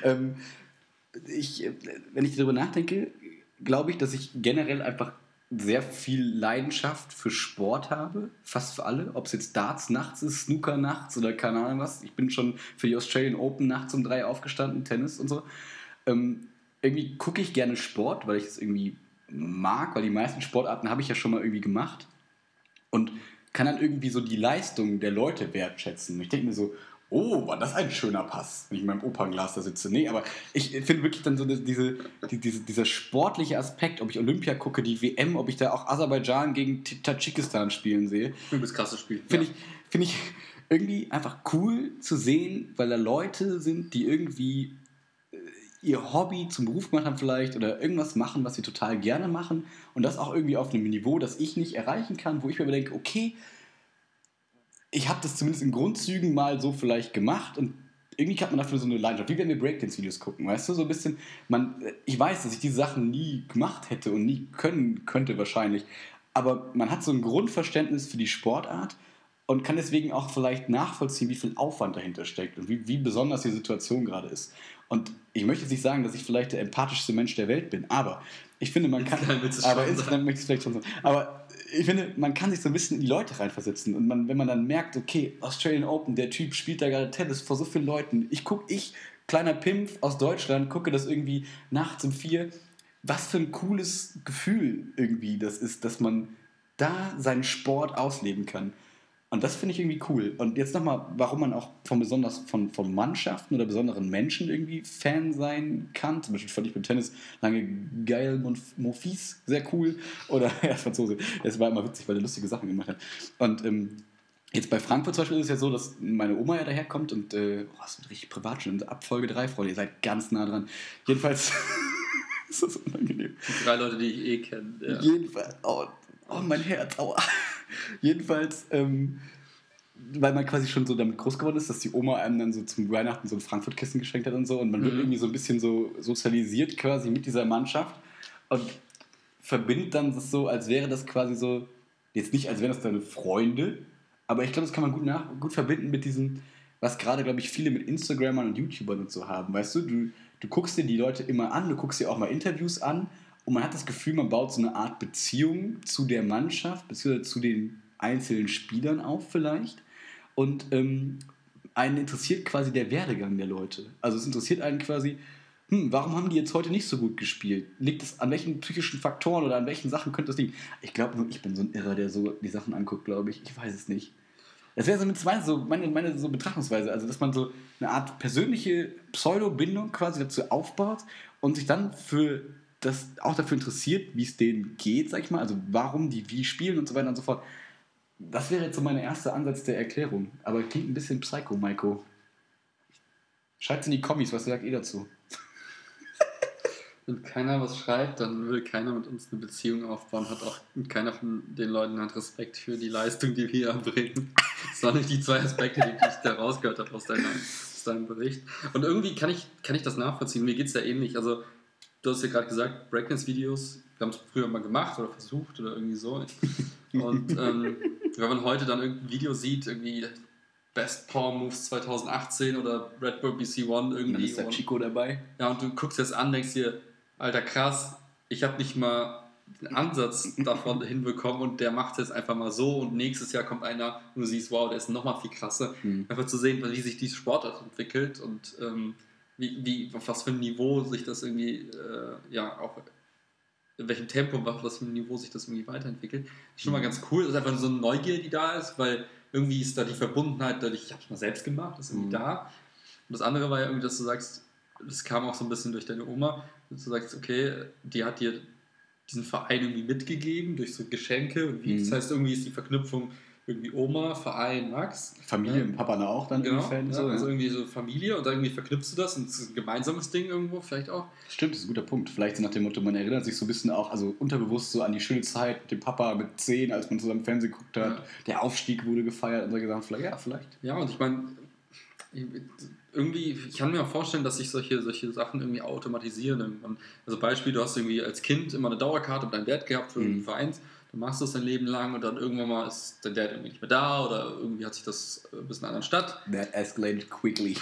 S1: Wenn ich darüber nachdenke, glaube ich, dass ich generell einfach sehr viel Leidenschaft für Sport habe, fast für alle, ob es jetzt Darts nachts ist, Snooker nachts oder keine Ahnung was. Ich bin schon für die Australian Open nachts um 3 aufgestanden, Tennis und so. Irgendwie gucke ich gerne Sport, weil ich es irgendwie mag, weil die meisten Sportarten habe ich ja schon mal irgendwie gemacht und kann dann irgendwie so die Leistung der Leute wertschätzen. Ich denke mir so, oh, war das ein schöner Pass, wenn ich in meinem Opernglas da sitze. Nee, aber ich finde wirklich dann so dieser sportliche Aspekt, ob ich Olympia gucke, die WM, ob ich da auch Aserbaidschan gegen Tadschikistan spielen sehe.
S3: Übelst krasses Spiel.
S1: Finde ich irgendwie einfach cool zu sehen, weil da Leute sind, die irgendwie ihr Hobby zum Beruf gemacht haben vielleicht oder irgendwas machen, was sie total gerne machen und das auch irgendwie auf einem Niveau, das ich nicht erreichen kann, wo ich mir denke, okay, ich habe das zumindest in Grundzügen mal so vielleicht gemacht und irgendwie hat man dafür so eine Leidenschaft. Wie wenn wir Breakdance-Videos gucken, weißt du? So ein bisschen, ich weiß, dass ich diese Sachen nie gemacht hätte und nie können könnte wahrscheinlich, aber man hat so ein Grundverständnis für die Sportart und kann deswegen auch vielleicht nachvollziehen, wie viel Aufwand dahinter steckt und wie besonders die Situation gerade ist. Und ich möchte jetzt nicht sagen, dass ich vielleicht der empathischste Mensch der Welt bin, aber ich finde, man kann... Aber insgesamt möchte ich es vielleicht schon sagen. Aber ich finde, man kann sich so ein bisschen in die Leute reinversetzen. Und wenn man dann merkt, okay, Australian Open, der Typ spielt da gerade Tennis vor so vielen Leuten. Kleiner Pimpf aus Deutschland, gucke das irgendwie nachts um 4. Was für ein cooles Gefühl irgendwie das ist, dass man da seinen Sport ausleben kann. Und das finde ich irgendwie cool. Und jetzt nochmal, warum man auch von Mannschaften oder besonderen Menschen irgendwie Fan sein kann. Zum Beispiel fand ich beim Tennis lange Gael Monfils sehr cool. Oder, ja, Franzose. Es war immer witzig, weil er lustige Sachen gemacht hat. Und jetzt bei Frankfurt zum Beispiel ist es ja so, dass meine Oma ja daherkommt und, das wird richtig privat schon, ab Folge 3, Freunde, ihr seid ganz nah dran. Jedenfalls, ist das unangenehm.
S3: Die 3 Leute, die ich kenne. Ja.
S1: Jedenfalls, oh, mein Herz, aua. Jedenfalls, weil man quasi schon so damit groß geworden ist, dass die Oma einem dann so zum Weihnachten so ein Frankfurt-Kissen geschenkt hat und so und man wird irgendwie so ein bisschen so sozialisiert quasi mit dieser Mannschaft und verbindet dann das so, als wäre das quasi so, jetzt nicht, als wären das deine Freunde, aber ich glaube, das kann man gut verbinden mit diesem, was gerade, glaube ich, viele mit Instagramern und YouTubern und so haben. Weißt du, du guckst dir die Leute immer an, du guckst dir auch mal Interviews an und man hat das Gefühl, man baut so eine Art Beziehung zu der Mannschaft, beziehungsweise zu den einzelnen Spielern auf vielleicht. Und einen interessiert quasi der Werdegang der Leute. Also es interessiert einen quasi, warum haben die jetzt heute nicht so gut gespielt? Liegt es an welchen psychischen Faktoren oder an welchen Sachen könnte das liegen? Ich glaube nur, ich bin so ein Irrer, der so die Sachen anguckt, glaube ich. Ich weiß es nicht. Das wäre so meine so Betrachtungsweise, also dass man so eine Art persönliche Pseudo-Bindung quasi dazu aufbaut und sich dann auch dafür interessiert, wie es denen geht, sag ich mal, also warum die wie spielen und so weiter und so fort. Das wäre jetzt so mein erster Ansatz der Erklärung, aber klingt ein bisschen Psycho, Maiko. Schreibt's in die Kommis, was sagt ihr dazu?
S3: Wenn keiner was schreibt, dann will keiner mit uns eine Beziehung aufbauen, hat auch keiner von den Leuten hat Respekt für die Leistung, die wir erbringen. Das waren nicht die 2 Aspekte, die ich da rausgehört habe aus deinem Bericht. Und irgendwie kann ich das nachvollziehen. Mir geht es ja ähnlich. Also, du hast ja gerade gesagt, Breakdance-Videos, wir haben es früher mal gemacht oder versucht oder irgendwie so. Und wenn man heute dann irgendein Video sieht, irgendwie Best Power Moves 2018 oder Red Bull BC1 irgendwie.
S1: Dann ist der Chico dabei.
S3: Ja, und du guckst jetzt an, denkst dir, Alter, krass, ich habe nicht mal den Ansatz davon hinbekommen und der macht es jetzt einfach mal so und nächstes Jahr kommt einer und du siehst, wow, der ist nochmal viel krasser. Einfach zu sehen, wie sich diese Sportart entwickelt und auf was für ein Niveau sich das irgendwie, auch in welchem Tempo, auf was für ein Niveau sich das irgendwie weiterentwickelt. Das ist schon mal ganz cool. Das ist einfach so eine Neugier, die da ist, weil irgendwie ist da die Verbundenheit, dadurch, ich habe es mal selbst gemacht, das ist irgendwie da. Und das andere war ja irgendwie, dass du sagst, das kam auch so ein bisschen durch deine Oma, dass du sagst, okay, die hat dir diesen Verein irgendwie mitgegeben durch so Geschenke und wie. Das heißt, irgendwie ist die Verknüpfung irgendwie Oma, Verein, Max.
S1: Familie und Papa auch dann
S3: genau,
S1: Fan.
S3: So, also irgendwie so Familie und dann irgendwie verknüpfst du das und es ist ein gemeinsames Ding irgendwo, vielleicht auch.
S1: Stimmt, das ist ein guter Punkt. Vielleicht so nach dem Motto, man erinnert sich so ein bisschen auch, also unterbewusst so an die schöne Zeit mit dem Papa mit 10, als man zusammen Fernsehen geguckt hat. Ja. Der Aufstieg wurde gefeiert und solche Sachen. Vielleicht.
S3: Ja, und ich meine, irgendwie, ich kann mir auch vorstellen, dass sich solche Sachen irgendwie automatisieren irgendwann. Also Beispiel, du hast irgendwie als Kind immer eine Dauerkarte mit deinem Dad gehabt für einen Verein, du machst das dein Leben lang und dann irgendwann mal ist dein Dad irgendwie nicht mehr da oder irgendwie hat sich das ein bisschen in einer anderen Stadt.
S1: That escalated quickly.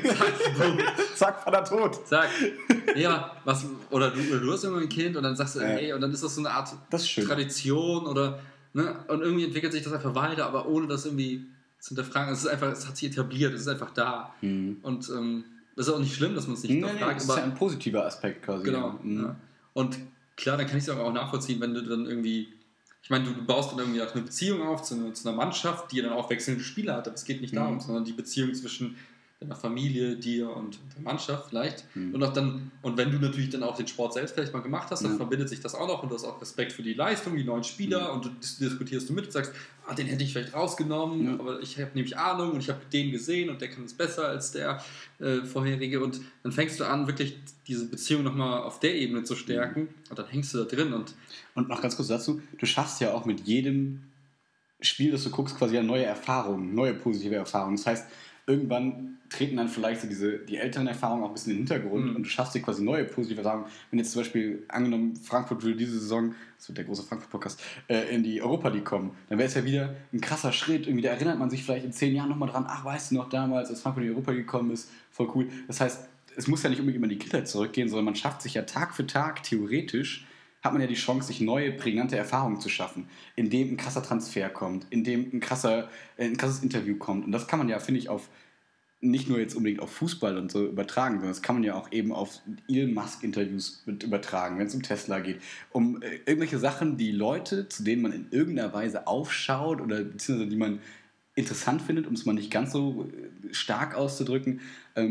S3: Zack,
S1: Vater tot.
S3: Zack. Ja, oder du hast irgendwann ein Kind und dann sagst du, hey, und dann ist das so eine Art Tradition oder, ne, und irgendwie entwickelt sich das einfach weiter, aber ohne das irgendwie zu hinterfragen. Es hat sich etabliert, es ist einfach da. Und das ist auch nicht schlimm, dass man es nicht hinterfragt.
S1: Das ist ja ein positiver Aspekt quasi.
S3: Genau. Ja. Und klar, dann kann ich es auch nachvollziehen, wenn du dann irgendwie, ich meine, du baust dann irgendwie auch eine Beziehung auf zu einer Mannschaft, die dann auch wechselnde Spieler hat, aber es geht nicht darum, sondern die Beziehung zwischen deiner Familie, dir und der Mannschaft vielleicht. Und wenn du natürlich dann auch den Sport selbst vielleicht mal gemacht hast, dann verbindet sich das auch noch und du hast auch Respekt für die Leistung, die neuen Spieler und du diskutierst du mit und sagst, den hätte ich vielleicht rausgenommen, aber ich habe nämlich Ahnung und ich habe den gesehen und der kann es besser als der vorherige und dann fängst du an, wirklich diese Beziehung nochmal auf der Ebene zu stärken und dann hängst du da drin. Und
S1: noch ganz kurz dazu, du schaffst ja auch mit jedem Spiel, das du guckst, quasi ja neue Erfahrungen, neue positive Erfahrungen. Das heißt, irgendwann treten dann vielleicht so die älteren Erfahrungen auch ein bisschen in den Hintergrund und du schaffst dir quasi neue positive Erfahrungen. Wenn jetzt zum Beispiel, angenommen, Frankfurt würde diese Saison, das wird der große Frankfurt-Podcast, in die Europa League kommen, dann wäre es ja wieder ein krasser Schritt. Irgendwie, da erinnert man sich vielleicht in 10 Jahren nochmal dran, ach, weißt du noch damals, als Frankfurt in die Europa League gekommen ist, voll cool. Das heißt, es muss ja nicht unbedingt immer in die Kindheit zurückgehen, sondern man schafft sich ja Tag für Tag, theoretisch, hat man ja die Chance, sich neue, prägnante Erfahrungen zu schaffen, indem ein krasser Transfer kommt, indem ein krasses Interview kommt. Und das kann man ja, finde ich, nicht nur jetzt unbedingt auf Fußball und so übertragen, sondern das kann man ja auch eben auf Elon Musk-Interviews mit übertragen, wenn es um Tesla geht. Um irgendwelche Sachen, die Leute, zu denen man in irgendeiner Weise aufschaut oder beziehungsweise die man interessant findet, um es mal nicht ganz so stark auszudrücken,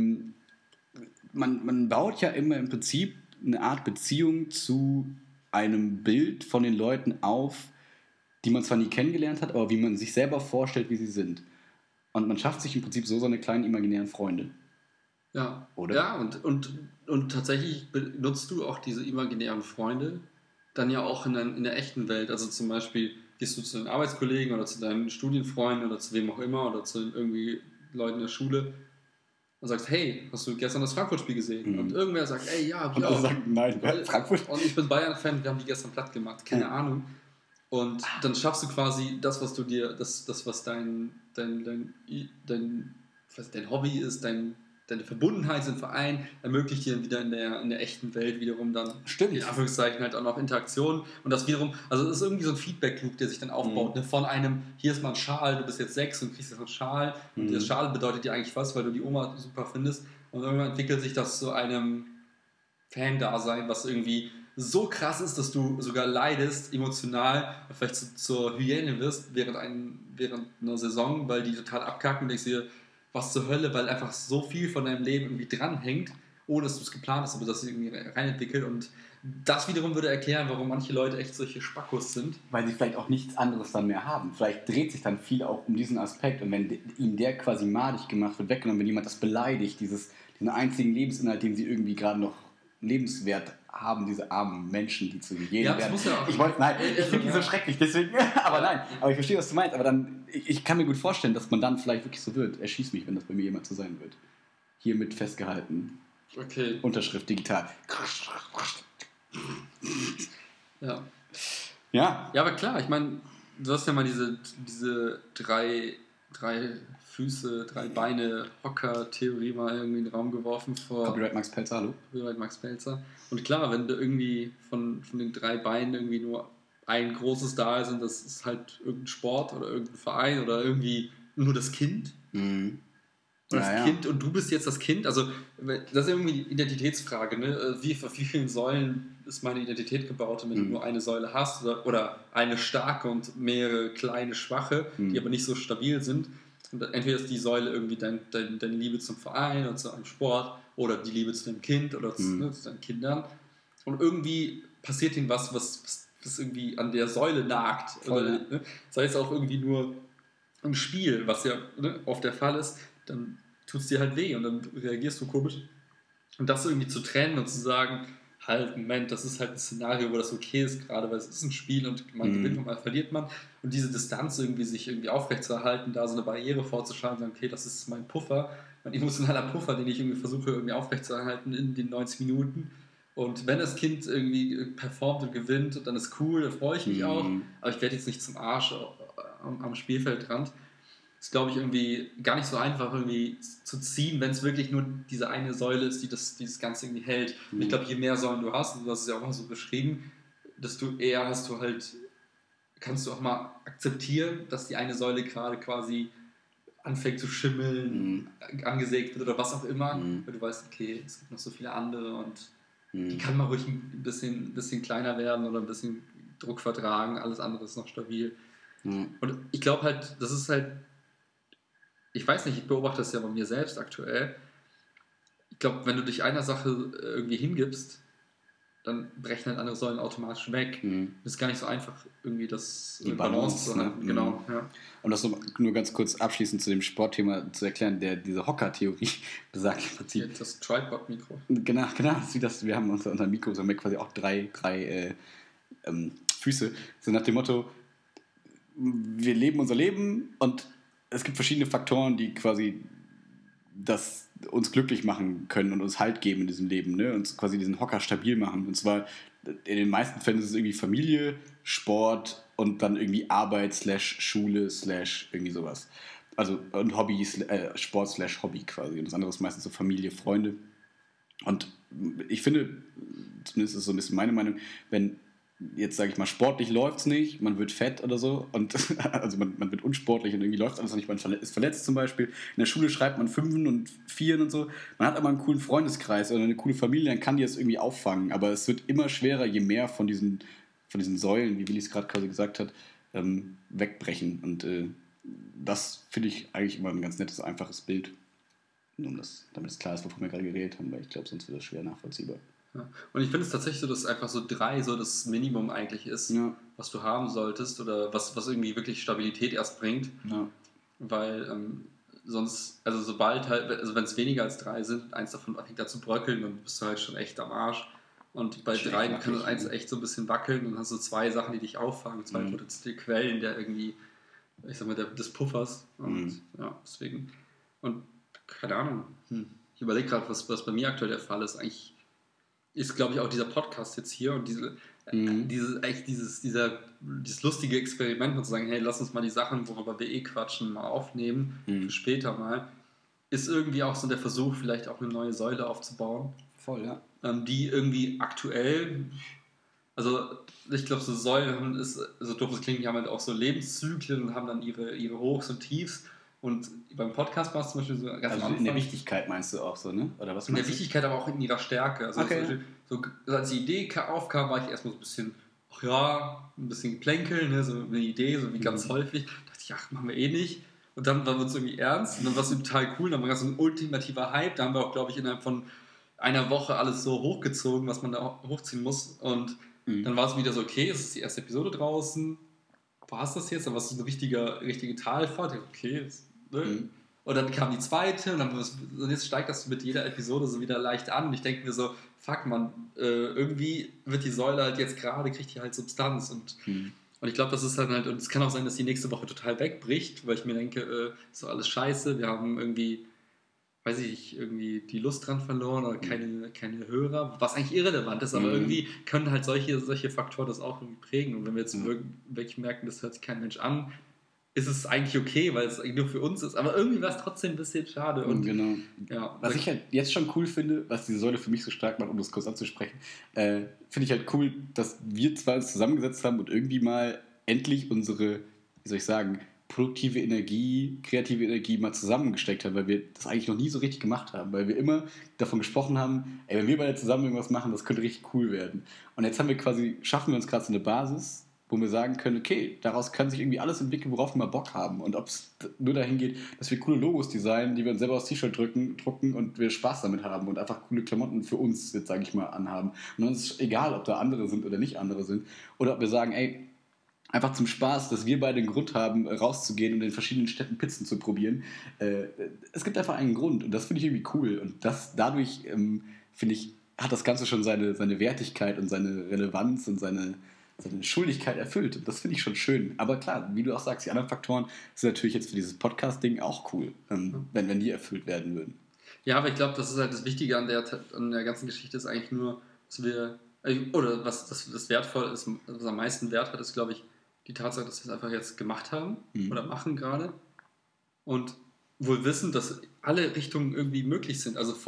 S1: man baut ja immer im Prinzip eine Art Beziehung zu einem Bild von den Leuten auf, die man zwar nie kennengelernt hat, aber wie man sich selber vorstellt, wie sie sind. Und man schafft sich im Prinzip so seine kleinen imaginären Freunde.
S3: Ja,
S1: oder?
S3: Ja, und tatsächlich benutzt du auch diese imaginären Freunde dann ja auch in der echten Welt. Also zum Beispiel gehst du zu deinen Arbeitskollegen oder zu deinen Studienfreunden oder zu wem auch immer oder zu irgendwie Leuten in der Schule und sagst, hey, hast du gestern das Frankfurt-Spiel gesehen? Und irgendwer sagt, ey, ja, hab ich auch.
S1: Und alle sagen, nein, Frankfurt.
S3: Und ich bin Bayern-Fan, wir haben die gestern platt gemacht, keine Ahnung. Und dann schaffst du quasi das, was du dir, das was dein Hobby ist, deine Verbundenheit zum Verein, ermöglicht dir wieder in der echten Welt wiederum dann, in Anführungszeichen, halt auch noch Interaktion. Und das wiederum, also das ist irgendwie so ein Feedback-Loop, der sich dann aufbaut. Ne? Von einem, hier ist mal ein Schal, du bist jetzt 6 und kriegst jetzt einen Schal. Und der Schal bedeutet dir eigentlich was, weil du die Oma super findest. Und irgendwann entwickelt sich das zu einem Fan-Dasein, was irgendwie so krass ist, dass du sogar leidest, emotional, vielleicht zur Hyäne wirst während einer Saison, weil die total abkacken und denkst dir, was zur Hölle, weil einfach so viel von deinem Leben irgendwie dranhängt, ohne dass du es geplant hast, aber dass sich irgendwie reinentwickelt. Und das wiederum würde erklären, warum manche Leute echt solche Spackos sind.
S1: Weil sie vielleicht auch nichts anderes dann mehr haben. Vielleicht dreht sich dann viel auch um diesen Aspekt. Und wenn ihm der quasi madig gemacht wird, weggenommen, wenn jemand das beleidigt, diesen einzigen Lebensinhalt, den sie irgendwie gerade noch lebenswert haben, diese armen Menschen, die zu Hyänen werden.
S3: Muss ja auch.
S1: Ich finde die so schrecklich, deswegen, aber ich verstehe, was du meinst, aber dann, ich kann mir gut vorstellen, dass man dann vielleicht wirklich so wird. Erschieß mich, wenn das bei mir jemand so sein wird. Hiermit festgehalten.
S3: Okay.
S1: Unterschrift digital.
S3: Ja.
S1: Ja.
S3: Ja, aber klar, ich meine, du hast ja mal diese drei Füße, 3 Beine, Hocker-Theorie mal irgendwie in den Raum geworfen vor...
S1: Copyright Max Pelzer, hallo?
S3: Copyright Max Pelzer. Und klar, wenn du irgendwie von den 3 Beinen irgendwie nur ein großes da ist und das ist halt irgendein Sport oder irgendein Verein oder irgendwie nur das Kind.
S1: Mhm.
S3: Und das Kind und du bist jetzt das Kind. Also das ist ja irgendwie die Identitätsfrage. Ne? Auf wie vielen Säulen ist meine Identität gebaut? Und wenn du nur eine Säule hast oder eine starke und mehrere kleine schwache, die aber nicht so stabil sind, und entweder ist die Säule irgendwie deine Liebe zum Verein oder zu einem Sport oder die Liebe zu deinem Kind oder zu deinen Kindern. Und irgendwie passiert ihnen was irgendwie an der Säule nagt. Oder, ne? Sei es auch irgendwie nur ein Spiel, was ja oft der Fall ist, dann tut es dir halt weh und dann reagierst du komisch. Und das irgendwie zu trennen und zu sagen, halt, Moment, das ist halt ein Szenario, wo das okay ist gerade, weil es ist ein Spiel und man gewinnt und mal verliert man. Und diese Distanz irgendwie sich irgendwie aufrechtzuerhalten, da so eine Barriere vorzuschlagen und sagen, okay, das ist mein Puffer, mein emotionaler Puffer, den ich irgendwie versuche irgendwie aufrechtzuerhalten in den 90 Minuten. Und wenn das Kind irgendwie performt und gewinnt, dann ist cool, da freue ich mich auch, aber ich werde jetzt nicht zum Arsch am Spielfeldrand. Ist, glaube ich, irgendwie gar nicht so einfach irgendwie zu ziehen, wenn es wirklich nur diese eine Säule ist, die das Ganze irgendwie hält. Und ich glaube, je mehr Säulen du hast, und du hast es ja auch mal so beschrieben, desto eher kannst du auch mal akzeptieren, dass die eine Säule gerade quasi anfängt zu schimmeln, angesägt wird oder was auch immer, weil du weißt, okay, es gibt noch so viele andere und die kann mal ruhig ein bisschen kleiner werden oder ein bisschen Druck vertragen, alles andere ist noch stabil. Und ich glaube halt, das ist halt, ich weiß nicht, ich beobachte das ja bei mir selbst aktuell. Ich glaube, wenn du dich einer Sache irgendwie hingibst, dann brechen halt andere Säulen automatisch weg. Es ist gar nicht so einfach, irgendwie die Balance zu halten. Genau, ja.
S1: Und das nur ganz kurz abschließend zu dem Sportthema zu erklären, diese Hocker-Theorie besagt im Prinzip.
S3: Das Tripod-Mikro.
S1: Genau, das ist wie das, wir haben unser Mikro, haben wir quasi auch drei Füße. So nach dem Motto, wir leben unser Leben und es gibt verschiedene Faktoren, die quasi das uns glücklich machen können und uns Halt geben in diesem Leben, ne? Und quasi diesen Hocker stabil machen. Und zwar in den meisten Fällen ist es irgendwie Familie, Sport und dann irgendwie Arbeit / Schule / irgendwie sowas. Also und Hobby, Sport / Hobby quasi. Und das andere ist meistens so Familie, Freunde. Und ich finde, zumindest ist so ein bisschen meine Meinung, wenn jetzt, sage ich mal, sportlich läuft es nicht, man wird fett oder so, und also man wird unsportlich und irgendwie läuft alles nicht, man ist verletzt zum Beispiel. In der Schule schreibt man 5 und 4 und so. Man hat aber einen coolen Freundeskreis oder eine coole Familie, dann kann die das irgendwie auffangen. Aber es wird immer schwerer, je mehr von diesen Säulen, wie Willi es gerade quasi gesagt hat, wegbrechen. Und das finde ich eigentlich immer ein ganz nettes, einfaches Bild. Damit es klar ist, wovon wir gerade geredet haben, weil ich glaube, sonst wird das schwer nachvollziehbar.
S3: Ja. Und ich finde es tatsächlich so, dass einfach so 3 so das Minimum eigentlich ist, was du haben solltest oder was irgendwie wirklich Stabilität erst bringt.
S1: Ja.
S3: Weil sonst, also sobald halt, also wenn es weniger als 3 sind, eins davon fängt an zu bröckeln, dann bist du halt schon echt am Arsch. Und bei 3 kann das eins echt so ein bisschen wackeln und hast so 2 Sachen, die dich auffangen, 2 potenzielle Quellen der irgendwie, ich sag mal, des Puffers. Und ja, deswegen. Und keine Ahnung. Ich überlege gerade, was bei mir aktuell der Fall ist. Eigentlich ist, glaube ich, auch dieser Podcast jetzt hier und dieses lustige Experiment und zu sagen, hey, lass uns mal die Sachen, worüber wir quatschen, mal aufnehmen, für später mal, ist irgendwie auch so der Versuch, vielleicht auch eine neue Säule aufzubauen.
S1: Voll, ja.
S3: Die irgendwie aktuell, also ich glaube, so Säulen ist, so doof es klingt, die haben halt auch so Lebenszyklen und haben dann ihre Hochs und Tiefs. Und beim Podcast war es zum Beispiel so ganz
S1: also in der Wichtigkeit meinst du auch so, ne? Oder was?
S3: In der Wichtigkeit, aber auch in ihrer Stärke. Also
S1: okay.
S3: zum Beispiel, so, als die Idee aufkam, war ich erstmal so ein bisschen, ach ja, ein bisschen plänkeln, ne? So eine Idee, so wie ganz häufig. Da dachte ich, ach, machen wir eh nicht. Und dann war es irgendwie ernst und dann war es total cool. Dann war es so ein ultimativer Hype. Da haben wir auch, glaube ich, innerhalb von einer Woche alles so hochgezogen, was man da hochziehen muss. Und dann war es wieder so, okay, es ist die erste Episode draußen. War es das jetzt? Dann war es so eine richtige Talfahrt. Okay, und dann kam die zweite und jetzt steigt das mit jeder Episode so wieder leicht an und ich denke mir so, fuck man, irgendwie wird die Säule halt jetzt gerade, kriegt die halt Substanz und ich glaube, das ist halt, und es kann auch sein, dass die nächste Woche total wegbricht, weil ich mir denke, ist doch alles scheiße, wir haben irgendwie, weiß ich nicht, irgendwie die Lust dran verloren oder keine Hörer, was eigentlich irrelevant ist, aber irgendwie können halt solche Faktoren das auch irgendwie prägen und wenn wir jetzt wirklich merken, das hört sich kein Mensch an, ist es eigentlich okay, weil es nur für uns ist. Aber irgendwie war es trotzdem ein bisschen schade. Und,
S1: genau.
S3: Ja,
S1: was ich halt jetzt schon cool finde, was diese Säule für mich so stark macht, um das kurz anzusprechen, finde ich halt cool, dass wir zwei uns zusammengesetzt haben und irgendwie mal endlich unsere, wie soll ich sagen, produktive Energie, kreative Energie mal zusammengesteckt haben, weil wir das eigentlich noch nie so richtig gemacht haben, weil wir immer davon gesprochen haben, ey, wenn wir beide zusammen irgendwas machen, das könnte richtig cool werden. Und jetzt schaffen wir uns gerade so eine Basis, wo wir sagen können, okay, daraus kann sich irgendwie alles entwickeln, worauf wir mal Bock haben. Und ob es nur dahin geht, dass wir coole Logos designen, die wir uns selber aufs T-Shirt drucken und wir Spaß damit haben und einfach coole Klamotten für uns, jetzt sage ich mal, anhaben. Und uns ist egal, ob da andere sind oder nicht andere sind. Oder ob wir sagen, ey, einfach zum Spaß, dass wir beide einen Grund haben, rauszugehen und in verschiedenen Städten Pizzen zu probieren. Es gibt einfach einen Grund und das finde ich irgendwie cool. Und dadurch, finde ich, hat das Ganze schon seine Wertigkeit und seine Relevanz und seine Schuldigkeit erfüllt. Und das finde ich schon schön. Aber klar, wie du auch sagst, die anderen Faktoren sind natürlich jetzt für dieses Podcast-Ding auch cool, wenn die erfüllt werden würden.
S3: Ja, aber ich glaube, das ist halt das Wichtige an der ganzen Geschichte ist eigentlich nur, dass wir, oder was das wertvoll ist, was am meisten Wert hat, ist, glaube ich, die Tatsache, dass wir es einfach jetzt gemacht haben oder machen gerade und wohl wissen, dass alle Richtungen irgendwie möglich sind. Also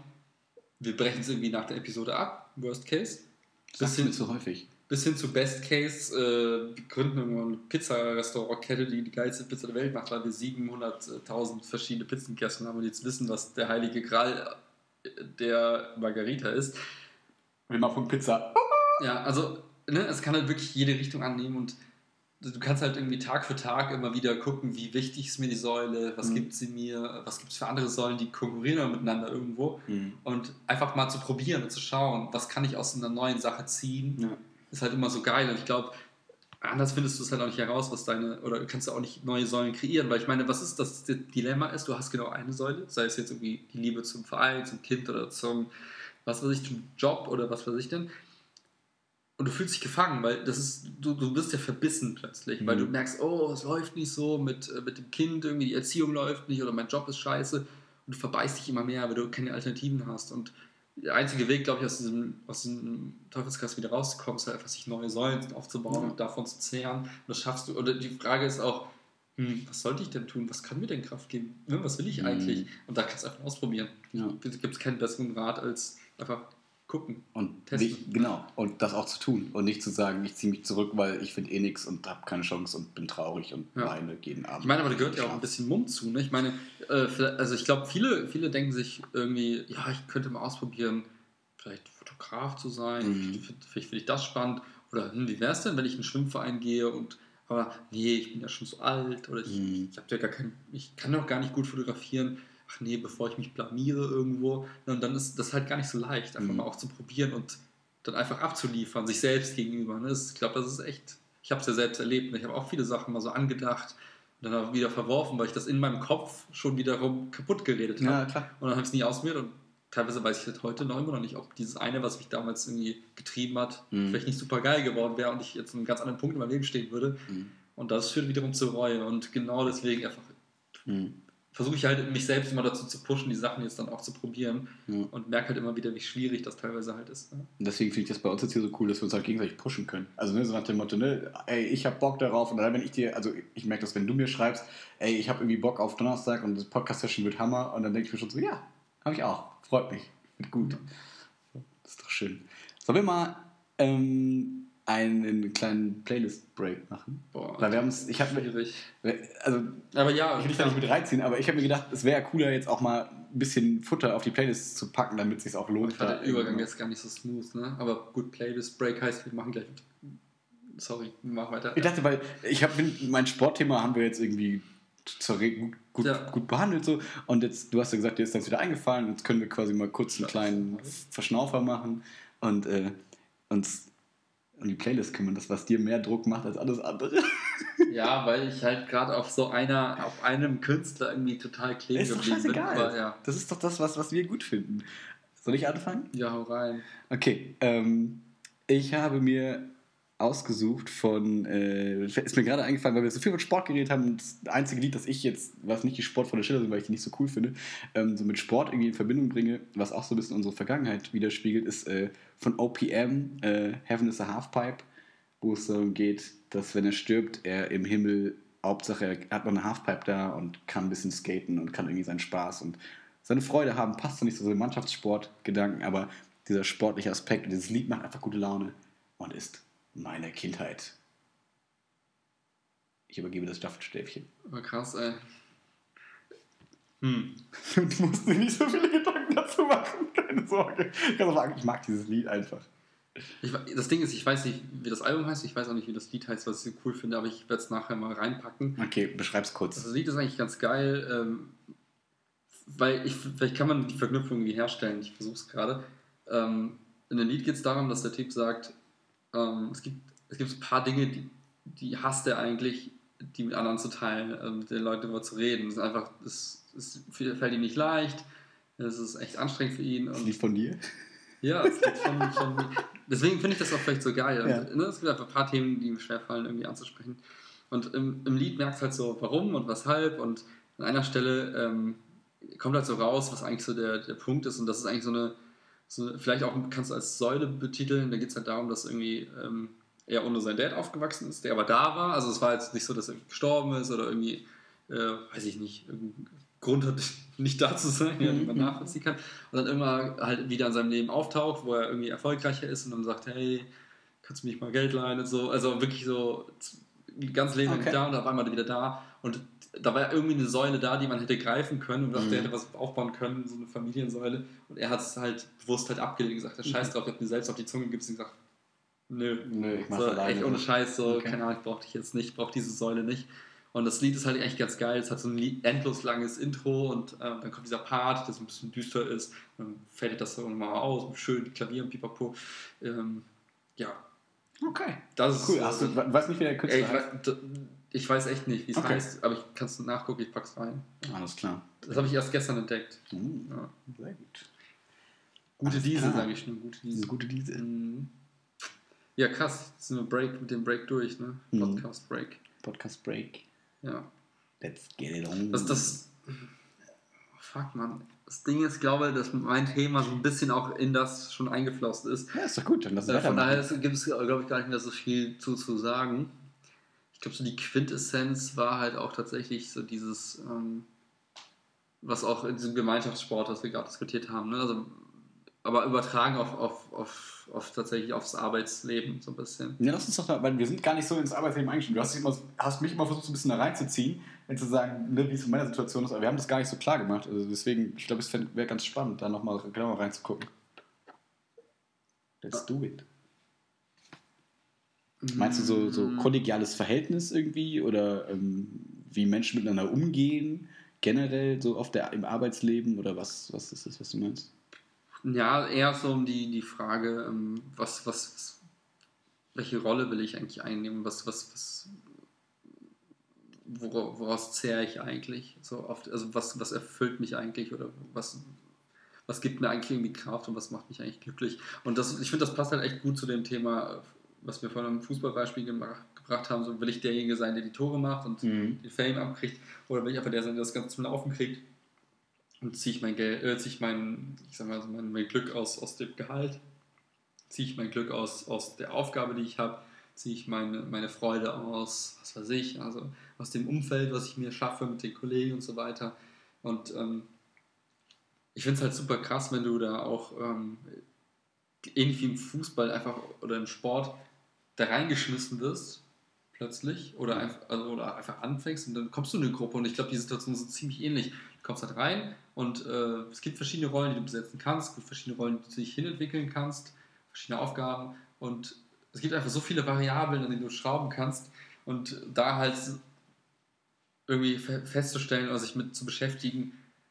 S3: wir brechen es irgendwie nach der Episode ab, Worst Case,
S1: Das ist mir zu häufig.
S3: Bis hin zu Best Case, gründen eine Pizza-Restaurantkette, die geilste Pizza der Welt macht, weil wir 700.000 verschiedene Pizzenkästen haben und jetzt wissen, was der heilige Gral der Margarita ist.
S1: Wir machen Pizza.
S3: Ja, also es kann halt wirklich jede Richtung annehmen und du kannst halt irgendwie Tag für Tag immer wieder gucken, wie wichtig ist mir die Säule, was gibt sie mir, was gibt es für andere Säulen, die konkurrieren miteinander irgendwo und einfach mal zu probieren und zu schauen, was kann ich aus einer neuen Sache ziehen, ist halt immer so geil und ich glaube, anders findest du es halt auch nicht heraus, oder kannst du auch nicht neue Säulen kreieren, weil ich meine, was ist das Dilemma ist, du hast genau eine Säule, sei es jetzt irgendwie die Liebe zum Verein, zum Kind oder zum zum Job oder was weiß ich denn. Und du fühlst dich gefangen, weil du bist ja verbissen plötzlich, weil du merkst, oh, es läuft nicht so mit dem Kind, irgendwie die Erziehung läuft nicht oder mein Job ist scheiße und du verbeißt dich immer mehr, weil du keine Alternativen hast. Und der einzige Weg, glaube ich, aus diesem Teufelskreis wieder rauszukommen, ist halt einfach, sich neue Säulen aufzubauen und davon zu zehren. Und das schaffst du. Oder die Frage ist auch, was sollte ich denn tun? Was kann mir denn Kraft geben? Was will ich eigentlich? Und da kannst du einfach ausprobieren. Ja. Da gibt es keinen besseren Rat, als einfach gucken
S1: und testen. Genau, und das auch zu tun und nicht zu sagen, ich ziehe mich zurück, weil ich finde eh nichts und habe keine Chance und bin traurig und weine jeden Abend.
S3: Ich meine, aber da gehört ja auch ein bisschen Mumm zu. Ne? Ich meine, also ich glaube, viele denken sich irgendwie, ja, ich könnte mal ausprobieren, vielleicht Fotograf zu sein, vielleicht finde ich das spannend oder wie wäre es denn, wenn ich in einen Schwimmverein gehe und Aber nee, ich bin ja schon so alt oder ich kann doch gar nicht gut fotografieren. Ach nee, bevor ich mich blamiere irgendwo. Und dann ist das halt gar nicht so leicht, einfach mal auch zu probieren und dann einfach abzuliefern, sich selbst gegenüber. Ne? Ich glaube, das ist echt, ich habe es ja selbst erlebt. Ich habe auch viele Sachen mal so angedacht und dann auch wieder verworfen, weil ich das in meinem Kopf schon wiederum kaputt geredet habe.
S1: Ja, klar.
S3: Und dann habe ich es nie ausprobiert und teilweise weiß ich halt heute noch immer noch nicht, ob dieses eine, was mich damals irgendwie getrieben hat, vielleicht nicht super geil geworden wäre und ich jetzt an einem ganz anderen Punkt in meinem Leben stehen würde. Und das führt wiederum zur Reue. Und genau deswegen einfach versuche ich halt, mich selbst immer dazu zu pushen, die Sachen jetzt dann auch zu probieren. Und merke halt immer wieder, wie schwierig das teilweise halt ist. Ne?
S1: Und deswegen finde ich das bei uns jetzt hier so cool, dass wir uns halt gegenseitig pushen können. Also ne, so nach dem Motto, ne, ey, ich habe Bock darauf. Und dann, wenn ich dir, also ich merke das, wenn du mir schreibst, ey, ich habe irgendwie Bock auf Donnerstag und das Podcast-Session wird Hammer. Und dann denke ich mir schon so, ja, habe ich auch. Freut mich. Wird gut. Das ist doch schön. Sollen wir mal einen kleinen Playlist-Break machen?
S3: Boah,
S1: weil wir haben es, also
S3: aber ja,
S1: ich will dich da nicht mit reinziehen, aber ich habe mir gedacht, es wäre cooler, jetzt auch mal ein bisschen Futter auf die Playlist zu packen, damit es sich auch lohnt.
S3: Ich fand der Übergang jetzt gar nicht so smooth, ne? Aber gut, Playlist-Break heißt, wir machen gleich sorry, wir machen weiter.
S1: Ich dachte, weil mein Sportthema haben wir jetzt irgendwie gut behandelt so und jetzt, du hast ja gesagt, dir ist das wieder eingefallen, jetzt können wir quasi mal kurz einen kleinen Verschnaufer machen und uns um die Playlist kümmern, das was dir mehr Druck macht als alles andere.
S3: Ja, weil ich halt gerade auf einem Künstler irgendwie total kleben geblieben bin. Aber, ja.
S1: Das ist doch das, was wir gut finden. Soll ich anfangen?
S3: Ja, hau rein.
S1: Okay, ich habe mir ausgesucht von, ist mir gerade eingefallen, weil wir so viel mit Sport geredet haben und das einzige Lied, das ich jetzt, was nicht die Sportvolle Schiller sind, weil ich die nicht so cool finde, so mit Sport irgendwie in Verbindung bringe, was auch so ein bisschen unsere Vergangenheit widerspiegelt, ist von OPM, Heaven is a Halfpipe, wo es darum geht, dass wenn er stirbt, er im Himmel, Hauptsache er hat noch eine Halfpipe da und kann ein bisschen skaten und kann irgendwie seinen Spaß und seine Freude haben, passt zwar nicht so zu den Mannschaftssportgedanken, aber dieser sportliche Aspekt und dieses Lied macht einfach gute Laune und ist meine Kindheit. Ich übergebe das Staffelstäbchen.
S3: Aber krass, ey.
S1: Du musst dir nicht so viele Gedanken dazu machen, keine Sorge. Ich mag dieses Lied einfach.
S3: Das Ding ist, ich weiß nicht, wie das Album heißt, ich weiß auch nicht, wie das Lied heißt, was ich so cool finde, aber ich werde es nachher mal reinpacken.
S1: Okay, beschreib's kurz.
S3: Das Lied ist eigentlich ganz geil, weil vielleicht kann man die Verknüpfung irgendwie herstellen, ich versuche es gerade. In dem Lied geht es darum, dass der Typ sagt, es gibt ein paar Dinge, die hasst er eigentlich, die mit anderen zu teilen, mit den Leuten darüber zu reden. Das ist einfach, es fällt ihm nicht leicht, es ist echt anstrengend für ihn.
S1: Das Lied von dir?
S3: Ja, es gibt schon deswegen finde ich das auch vielleicht so geil.
S1: Ja.
S3: Und, ne, es gibt einfach ein paar Themen, die mir schwerfallen, irgendwie anzusprechen. Und im Lied merkst du halt so, warum und weshalb. Und an einer Stelle kommt halt so raus, was eigentlich so der Punkt ist. Und das ist eigentlich vielleicht auch kannst du als Säule betiteln. Da geht es halt darum, dass irgendwie er ohne seinen Dad aufgewachsen ist, der aber da war. Also es war jetzt nicht so, dass er gestorben ist oder irgendwie, weiß ich nicht, irgendeinen Grund hat, nicht da zu sein, den man nachvollziehen kann. Und dann immer halt wieder in seinem Leben auftaucht, wo er irgendwie erfolgreicher ist und dann sagt, hey, kannst du mich mal Geld leihen und so. Also wirklich so ganz Leben nicht da und auf einmal wieder da. Und da war irgendwie eine Säule da, die man hätte greifen können und dachte, er hätte was aufbauen können, so eine Familiensäule. Und er hat es halt bewusst halt abgelehnt und gesagt, scheiß drauf, ich hab mir selbst auf die Zunge gegeben und gesagt, nö,
S1: ich mach's
S3: so,
S1: alleine.
S3: echt ohne Scheiß, so, keine Ahnung, ich brauche dich jetzt nicht, ich brauche diese Säule nicht. Und das Lied ist halt echt ganz geil, es hat so ein endlos langes Intro und dann kommt dieser Part, der so ein bisschen düster ist, dann fällt das so mal aus, schön Klavier und Pipapo. Ja.
S1: Okay.
S3: Das ist
S1: cool. Du weißt nicht, wie der Künstler heißt?
S3: Ich weiß echt nicht, wie es heißt, aber ich kann es nachgucken, ich pack's rein.
S1: Alles klar.
S3: Das habe ich erst gestern entdeckt.
S1: Ja. Sehr gut.
S3: Gute Diese, sage ich nur.
S1: Gute Diese.
S3: Ja, krass. Jetzt sind wir mit dem Break durch, ne?
S1: Podcast Break.
S3: Ja.
S1: Let's get it on.
S3: Fuck, Mann. Das Ding ist, glaube ich, dass mein Thema so ein bisschen auch in das schon eingeflossen ist.
S1: Ja, ist doch gut. Dann lass es
S3: von daher gibt es, glaube ich, gar nicht mehr so viel zu sagen. Ich glaube, so die Quintessenz war halt auch tatsächlich so dieses, was auch in diesem Gemeinschaftssport, was wir gerade diskutiert haben, ne? Also, aber übertragen auf tatsächlich aufs Arbeitsleben so ein bisschen.
S1: Ja, lass uns doch da, weil wir sind gar nicht so ins Arbeitsleben eingestiegen. Du hast mich immer versucht, so ein bisschen da reinzuziehen, und zu sagen, ne, wie es in meiner Situation ist, aber wir haben das gar nicht so klar gemacht. Also deswegen, ich glaube, es wäre ganz spannend, da nochmal genauer reinzugucken. Let's do it. Meinst du so kollegiales Verhältnis irgendwie oder wie Menschen miteinander umgehen, generell so im Arbeitsleben oder was ist das, was du meinst?
S3: Ja, eher so um die Frage, welche Rolle will ich eigentlich einnehmen, woraus zehre ich eigentlich so oft, also was erfüllt mich eigentlich oder was gibt mir eigentlich irgendwie Kraft und was macht mich eigentlich glücklich. Und ich finde, das passt halt echt gut zu dem Thema, was wir vorhin im Fußballbeispiel gebracht haben, so will ich derjenige sein, der die Tore macht und den Fame abkriegt, oder will ich einfach der sein, der das Ganze zum Laufen kriegt und ziehe ich mein Glück aus dem Gehalt, ziehe ich mein Glück aus der Aufgabe, die ich habe, ziehe ich meine Freude aus, was weiß ich, also aus dem Umfeld, was ich mir schaffe mit den Kollegen und so weiter. Und ich finde es halt super krass, wenn du da auch ähnlich wie im Fußball einfach oder im Sport da reingeschmissen wirst plötzlich oder einfach anfängst und dann kommst du in eine Gruppe und ich glaube, die Situation ist ziemlich ähnlich. Du kommst halt rein und es gibt verschiedene Rollen, die du besetzen kannst, es gibt verschiedene Rollen, die du dich hinentwickeln kannst, verschiedene Aufgaben und es gibt einfach so viele Variablen, an denen du schrauben kannst und da halt irgendwie festzustellen oder sich mit zu beschäftigen,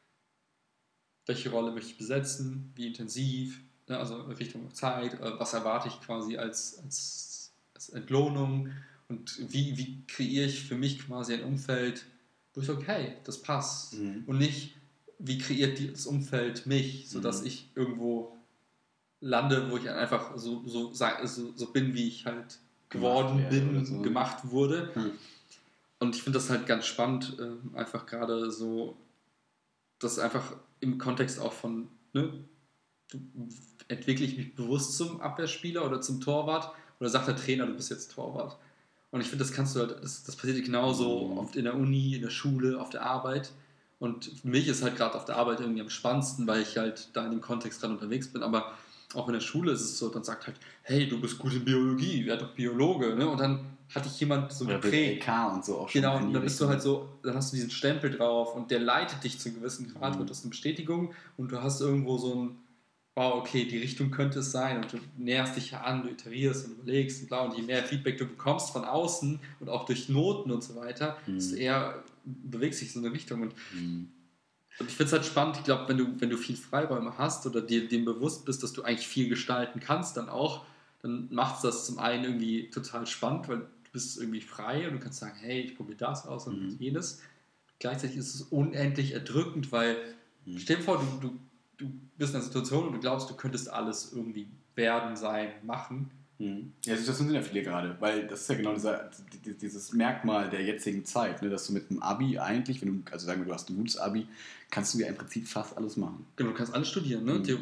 S3: welche Rolle möchte ich besetzen, wie intensiv, ne, also Richtung Zeit, was erwarte ich quasi als Entlohnung und wie kreiere ich für mich quasi ein Umfeld, wo ich sage, hey, das passt. Und nicht, wie kreiert das Umfeld mich, sodass ich irgendwo lande, wo ich einfach so bin, wie ich halt gemacht wurde. Und ich finde das halt ganz spannend, einfach gerade so, das einfach im Kontext auch von, ne, entwickle ich mich bewusst zum Abwehrspieler oder zum Torwart oder sagt der Trainer, du bist jetzt Torwart. Und ich finde, das kannst du halt, das passiert genauso oft in der Uni, in der Schule, auf der Arbeit. Und für mich ist halt gerade auf der Arbeit irgendwie am spannendsten, weil ich halt da in dem Kontext gerade unterwegs bin. Aber auch in der Schule ist es so, dann sagt halt, hey, du bist gut in Biologie, wer doch Biologe, ne? Und dann hat dich jemand so geprägt.
S1: LK und so auch schon.
S3: Genau, und dann bist du halt so, dann hast du diesen Stempel drauf und der leitet dich zu einem gewissen Grad, wird das eine Bestätigung und du hast irgendwo so ein, wow, okay, die Richtung könnte es sein und du näherst dich ja an, du iterierst und überlegst und bla und je mehr Feedback du bekommst von außen und auch durch Noten und so weiter, desto eher bewegst dich so in eine Richtung und ich finde es halt spannend, ich glaube, wenn du viel Freiräume hast oder dir dem bewusst bist, dass du eigentlich viel gestalten kannst, dann macht es das zum einen irgendwie total spannend, weil du bist irgendwie frei und du kannst sagen, hey, ich probiere das aus und jenes. Gleichzeitig ist es unendlich erdrückend, weil stell dir vor, du bist in einer Situation und du glaubst, du könntest alles irgendwie werden, sein, machen.
S1: Ja, das sind ja viele gerade, weil das ist ja genau dieses Merkmal der jetzigen Zeit, ne, dass du mit einem Abi eigentlich, wenn du, also sagen wir, du hast ein gutes Abi, kannst du ja im Prinzip fast alles machen.
S3: Genau, du kannst alles studieren, ne? Du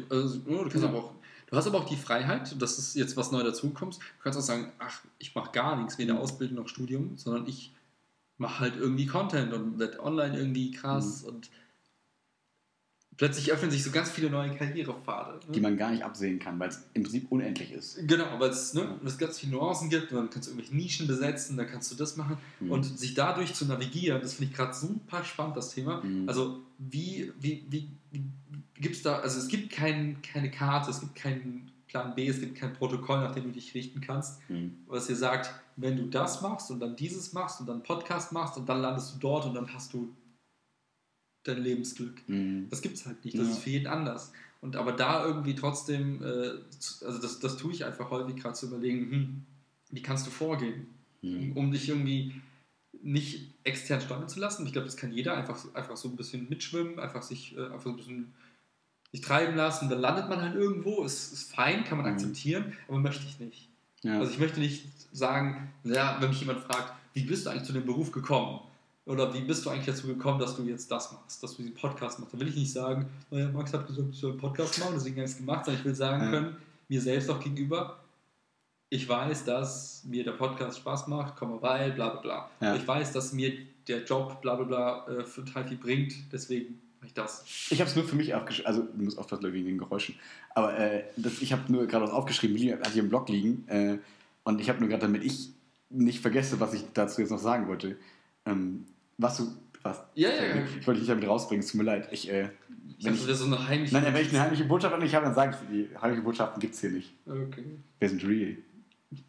S3: hast aber auch die Freiheit, das ist jetzt was neu dazukommt, du kannst auch sagen, ach, ich mache gar nichts, weder Ausbildung noch Studium, sondern ich mache halt irgendwie Content und werde online irgendwie krass und plötzlich öffnen sich so ganz viele neue Karrierepfade. Ne?
S1: Die man gar nicht absehen kann, weil es im Prinzip unendlich ist.
S3: Genau, weil es ganz viele Nuancen gibt und dann kannst du irgendwelche Nischen besetzen, dann kannst du das machen und sich dadurch zu navigieren, das finde ich gerade super spannend, das Thema. Also wie gibt es da, also es gibt keine Karte, es gibt keinen Plan B, es gibt kein Protokoll, nach dem du dich richten kannst, was dir sagt, wenn du das machst und dann dieses machst und dann einen Podcast machst und dann landest du dort und dann hast du dein Lebensglück. Das gibt es halt nicht, das ist für jeden anders. Und aber da irgendwie trotzdem, also das tue ich einfach häufig gerade zu überlegen, wie kannst du vorgehen, um dich irgendwie nicht extern steuern zu lassen. Ich glaube, das kann jeder einfach so ein bisschen mitschwimmen, einfach so ein bisschen sich treiben lassen, dann landet man halt irgendwo, ist fein, kann man akzeptieren, aber möchte ich nicht. Ja. Also ich möchte nicht sagen, ja, wenn mich jemand fragt, wie bist du eigentlich zu dem Beruf gekommen? Oder wie bist du eigentlich dazu gekommen, dass du jetzt das machst, dass du diesen Podcast machst? Da will ich nicht sagen, naja, Max hat gesagt, ich soll einen Podcast machen, deswegen habe ich es gemacht, sondern ich will sagen können, mir selbst auch gegenüber, ich weiß, dass mir der Podcast Spaß macht, weil, bla bla bla. Ja. Ich weiß, dass mir der Job, bla bla bla, total viel bringt, deswegen mache ich das.
S1: Ich habe es nur für mich aufgeschrieben, also du musst aufpassen wegen den Geräuschen, aber ich habe nur gerade was aufgeschrieben, hatte ich im Blog liegen und ich habe nur gerade, damit ich nicht vergesse, was ich dazu jetzt noch sagen wollte, was?
S3: Ja.
S1: Ich wollte dich damit rausbringen, es tut mir leid.
S3: Wenn ich so eine heimliche
S1: Nein, wenn ich eine heimliche Botschaft an dich habe, dann sage ich, die heimliche Botschaften gibt es hier nicht.
S3: Okay.
S1: Wir sind real.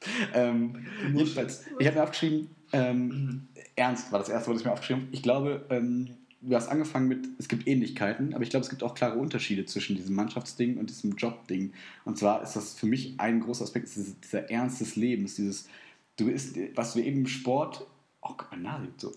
S1: Jedenfalls, ich habe mir aufgeschrieben, Ernst war das erste, was ich mir aufgeschrieben habe. Ich glaube, du hast angefangen mit, es gibt Ähnlichkeiten, aber ich glaube, es gibt auch klare Unterschiede zwischen diesem Mannschaftsding und diesem Jobding. Und zwar ist das für mich ein großer Aspekt, ist dieser Ernst des Lebens, was wir eben im Sport, oh Gott, mein Nase so,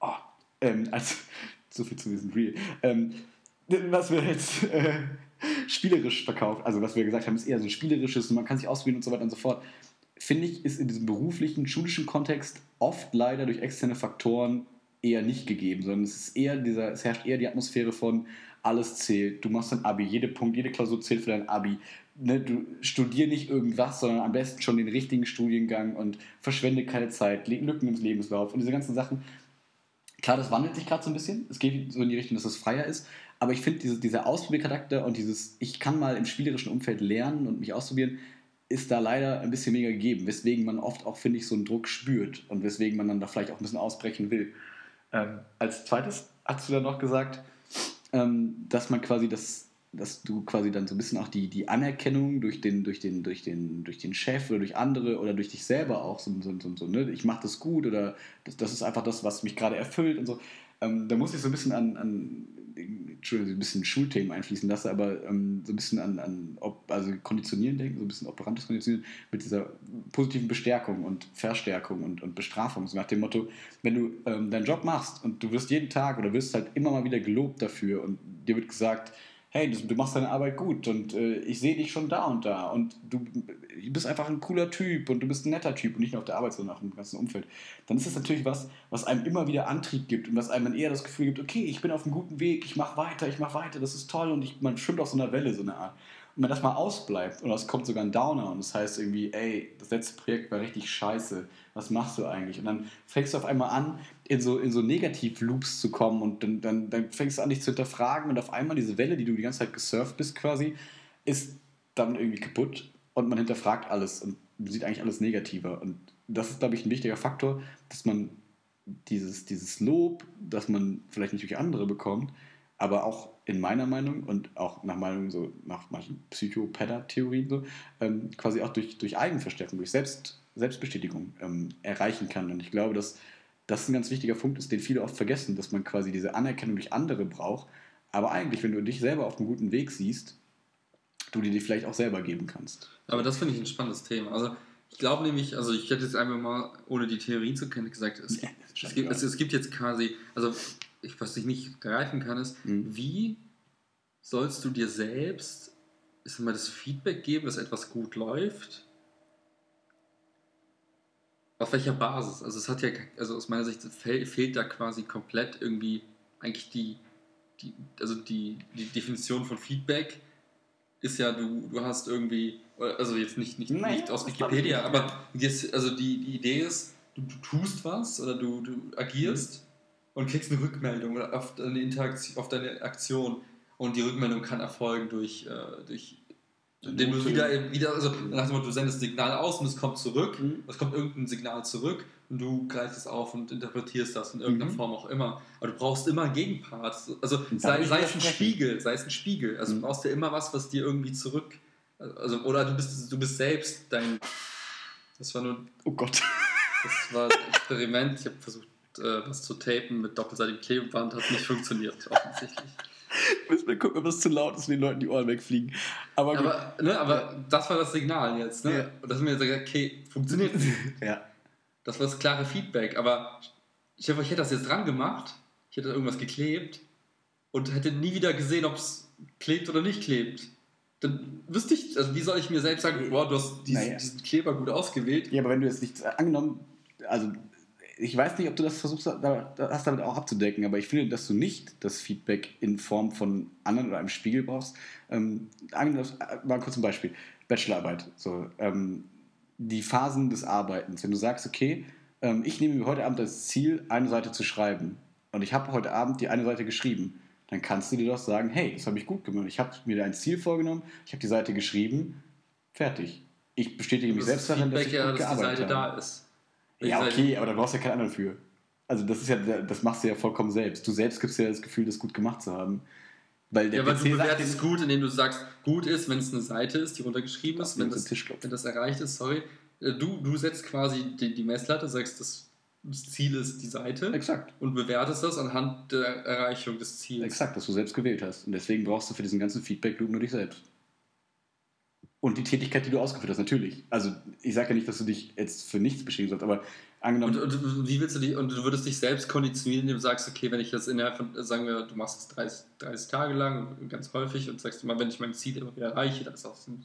S1: so viel zu diesem Real, was wir jetzt spielerisch verkauft, also was wir gesagt haben, ist eher so ein spielerisches und man kann sich ausprobieren und so weiter und so fort, finde ich, ist in diesem beruflichen, schulischen Kontext oft leider durch externe Faktoren eher nicht gegeben, sondern es herrscht eher die Atmosphäre von alles zählt, du machst dein Abi, jede Klausur zählt für dein Abi, ne, du studier nicht irgendwas, sondern am besten schon den richtigen Studiengang und verschwende keine Zeit, Lücken im Lebenslauf und diese ganzen Sachen. Klar, das wandelt sich gerade so ein bisschen, es geht so in die Richtung, dass es freier ist, aber ich finde, dieser Ausprobiercharakter und ich kann mal im spielerischen Umfeld lernen und mich ausprobieren, ist da leider ein bisschen weniger gegeben, weswegen man oft auch, finde ich, so einen Druck spürt und weswegen man dann da vielleicht auch ein bisschen ausbrechen will. Als zweites hast du dann noch gesagt, dass man quasi dass du quasi dann so ein bisschen auch die Anerkennung durch den Chef oder durch andere oder durch dich selber auch so ne? Ich mache das gut oder das ist einfach das, was mich gerade erfüllt und so. Da muss ich so ein bisschen Entschuldigung, ein bisschen Schulthemen einfließen lasse, aber so ein bisschen also Konditionieren denken, so ein bisschen operantes Konditionieren mit dieser positiven Bestärkung und Verstärkung und Bestrafung. So nach dem Motto, wenn du deinen Job machst und du wirst jeden Tag oder wirst halt immer mal wieder gelobt dafür und dir wird gesagt, hey, du machst deine Arbeit gut und ich sehe dich schon da und du bist einfach ein cooler Typ und du bist ein netter Typ und nicht nur auf der Arbeit, sondern auch im ganzen Umfeld, dann ist das natürlich was einem immer wieder Antrieb gibt und was einem dann eher das Gefühl gibt, okay, ich bin auf einem guten Weg, ich mache weiter, das ist toll und man schwimmt auf so einer Welle, so eine Art. Und wenn das mal ausbleibt und es kommt sogar ein Downer und das heißt irgendwie, ey, das letzte Projekt war richtig scheiße, was machst du eigentlich? Und dann fängst du auf einmal an, in so Negativ-Loops zu kommen und dann fängst du an, dich zu hinterfragen und auf einmal diese Welle, die du die ganze Zeit gesurft bist quasi, ist dann irgendwie kaputt und man hinterfragt alles und sieht eigentlich alles negativer. Und das ist, glaube ich, ein wichtiger Faktor, dass man dieses Lob, das man vielleicht nicht durch andere bekommt, aber auch in meiner Meinung und auch nach manchen Psychopäder-Theorien so, quasi auch durch Eigenverstärkung, durch Selbstbestätigung erreichen kann. Und ich glaube, dass das ein ganz wichtiger Punkt ist, den viele oft vergessen, dass man quasi diese Anerkennung durch andere braucht. Aber eigentlich, wenn du dich selber auf einem guten Weg siehst, du dir die vielleicht auch selber geben kannst.
S3: Aber das finde ich ein spannendes Thema. Also ich glaube nämlich, also ich hätte jetzt einfach mal, ohne die Theorie zu kennen, gesagt, es gibt jetzt quasi, also was ich nicht greifen kann, ist, wie sollst du dir selbst, ich sag mal, das Feedback geben, dass etwas gut läuft? Auf welcher Basis? Also es hat ja, also aus meiner Sicht fehlt da quasi komplett irgendwie eigentlich die Definition von Feedback ist ja, du hast irgendwie, also jetzt nicht aus Wikipedia, aber die Idee ist, du tust was oder du agierst und kriegst eine Rückmeldung auf deine Interaktion, auf deine Aktion und die Rückmeldung kann erfolgen durch indem du wieder, also nach dem Motto, du sendest ein Signal aus und es kommt zurück, es kommt irgendein Signal zurück und du greifst es auf und interpretierst das in irgendeiner Form auch immer. Aber du brauchst immer einen Gegenpart. Also sei es ein Spiegel, also du brauchst ja immer was dir irgendwie zurück, also oder du bist selbst dein. Das war nur.
S1: Oh Gott.
S3: Das war ein Experiment. Ich habe versucht, was zu tapen mit doppelseitigem Klebeband, hat nicht funktioniert, offensichtlich.
S1: Müssen wir gucken, ob das zu laut ist und den Leuten die Ohren wegfliegen. Aber
S3: das war das Signal jetzt. Ne? Ja. Und das haben wir jetzt gesagt, okay, funktioniert nicht.
S1: Ja.
S3: Das war das klare Feedback. Aber ich hätte das jetzt dran gemacht, ich hätte irgendwas geklebt und hätte nie wieder gesehen, ob es klebt oder nicht klebt. Dann wüsste ich, also wie soll ich mir selbst sagen, boah, du hast diesen Kleber gut ausgewählt.
S1: Ja, aber wenn du jetzt nicht angenommen, also ich weiß nicht, ob du das versuchst, hast damit auch abzudecken, aber ich finde, dass du nicht das Feedback in Form von anderen oder einem Spiegel brauchst. Mal kurz ein Beispiel. Bachelorarbeit. So, die Phasen des Arbeitens. Wenn du sagst, okay, ich nehme mir heute Abend als Ziel, eine Seite zu schreiben und ich habe heute Abend die eine Seite geschrieben, dann kannst du dir doch sagen, hey, das habe ich gut gemacht. Ich habe mir ein Ziel vorgenommen, ich habe die Seite geschrieben, fertig. Ich bestätige mich selbst darin, dass ich gut gearbeitet habe. Dass die Seite da ist. Ja, okay, aber da brauchst du ja keinen anderen für. Also das machst du ja vollkommen selbst. Du selbst gibst dir ja das Gefühl, das gut gemacht zu haben. Weil du
S3: bewertest es gut, indem du sagst, gut ist, wenn es eine Seite ist, die runtergeschrieben ist, wenn das erreicht ist, Du setzt quasi die Messlatte, sagst, das Ziel ist die Seite.
S1: Exakt.
S3: Und bewertest das anhand der Erreichung des Ziels.
S1: Exakt, das du selbst gewählt hast. Und deswegen brauchst du für diesen ganzen Feedback-Loop nur dich selbst. Und die Tätigkeit, die du ausgeführt hast, natürlich. Also ich sage ja nicht, dass du dich jetzt für nichts beschädigen sollst, aber angenommen...
S3: Und wie willst du du würdest dich selbst konditionieren, indem du sagst, okay, wenn ich das innerhalb von, sagen wir, du machst es 30 Tage lang und ganz häufig und sagst immer, wenn ich mein Ziel immer wieder erreiche, dann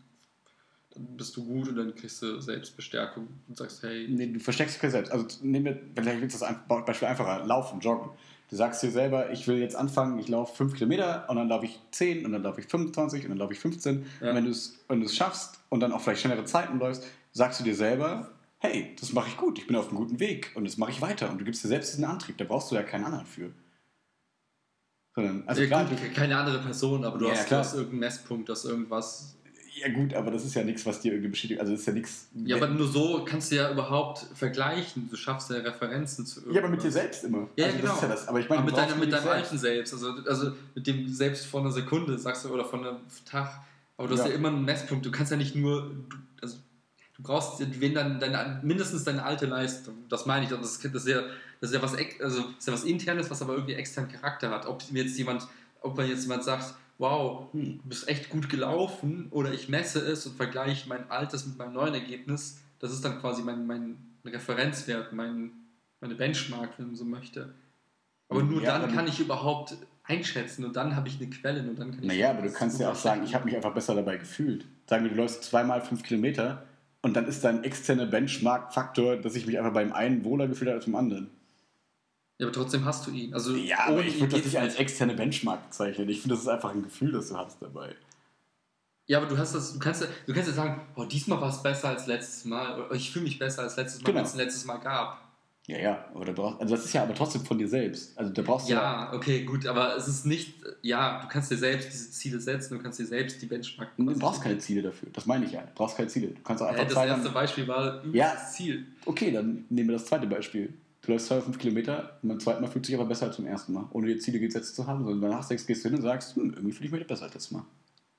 S3: bist du gut und dann kriegst du Selbstbestärkung und sagst, hey...
S1: Nee, du versteckst dich selbst. Also vielleicht willst du das Beispiel einfacher, laufen, joggen. Du sagst dir selber, ich will jetzt anfangen, ich laufe 5 Kilometer und dann laufe ich 10 und dann laufe ich 25 und dann laufe ich 15. Ja. Und wenn du es schaffst und dann auch vielleicht schnellere Zeiten läufst, sagst du dir selber, hey, das mache ich gut, ich bin auf einem guten Weg und das mache ich weiter. Und du gibst dir selbst diesen Antrieb, da brauchst du ja keinen anderen für. Sondern, also klar,
S3: keine andere Person, aber du hast irgendeinen Messpunkt, du hast irgendwas...
S1: Ja gut, aber das ist ja nichts, was dir irgendwie bestätigt. Also das ist ja nichts...
S3: Ja, aber nur so kannst du ja überhaupt vergleichen. Du schaffst ja Referenzen zu irgendwas.
S1: Ja, aber mit dir selbst immer.
S3: Ja,
S1: also,
S3: genau.
S1: Das ist ja das. Aber ich meine,
S3: mit deinem alten Selbst. Also mit dem Selbst von einer Sekunde, sagst du, oder von einem Tag. Aber du hast ja immer einen Messpunkt. Du kannst ja nicht nur... Du brauchst mindestens deine alte Leistung. Das meine ich. Das ist ja was Internes, was aber irgendwie externen Charakter hat. Ob man jetzt jemand sagt... wow, du bist echt gut gelaufen oder ich messe es und vergleiche mein altes mit meinem neuen Ergebnis, das ist dann quasi mein Referenzwert, meine Benchmark, wenn man so möchte. Aber nur dann kann ich überhaupt einschätzen und dann habe ich eine Quelle und dann kann ich...
S1: Naja, aber du kannst ja auch sagen, ich habe mich einfach besser dabei gefühlt. Sagen wir, du läufst 2-mal 5 Kilometer und dann ist dein externer Benchmark-Faktor, dass ich mich einfach beim einen wohler gefühlt habe als beim anderen.
S3: Ja, aber trotzdem hast du ihn. Also
S1: ja, aber ich würde das nicht als externe Benchmark bezeichnen. Ich finde, das ist einfach ein Gefühl, das du hast dabei.
S3: Ja, aber du kannst ja sagen, oh, diesmal war es besser als letztes Mal. Oder ich fühle mich besser als letztes Mal, wenn es ein letztes Mal gab.
S1: Ja, aber das ist ja aber trotzdem von dir selbst. Also da brauchst du
S3: okay, gut, aber es ist nicht, du kannst dir selbst diese Ziele setzen, du kannst dir selbst die Benchmark...
S1: Du brauchst keine Ziele dafür, das meine ich ja. Du brauchst keine Ziele. Du kannst auch einfach
S3: das erste Beispiel war das Ziel.
S1: Okay, dann nehmen wir das zweite Beispiel. Du läufst 2-5 Kilometer und beim zweiten Mal fühlt sich aber besser als beim ersten Mal, ohne dir Ziele gesetzt zu haben, sondern danach gehst du hin und sagst, irgendwie fühle ich mich besser als letztes Mal.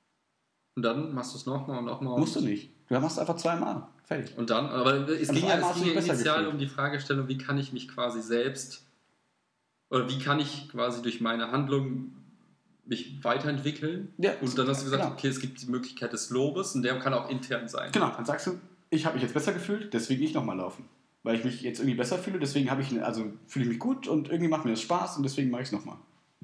S3: Und dann machst du es nochmal und nochmal.
S1: Musst du nicht. Du machst einfach 2-mal. Fertig.
S3: Und dann, aber es ging ja initial um die Fragestellung, wie kann ich mich quasi selbst, oder wie kann ich quasi durch meine Handlung mich weiterentwickeln? Ja, und dann hast du gesagt, okay, es gibt die Möglichkeit des Lobes und der kann auch intern sein.
S1: Genau, dann sagst du, ich habe mich jetzt besser gefühlt, deswegen nicht nochmal laufen. Weil ich mich jetzt irgendwie besser fühle, deswegen fühle ich mich gut und irgendwie macht mir das Spaß und deswegen mache ich es nochmal.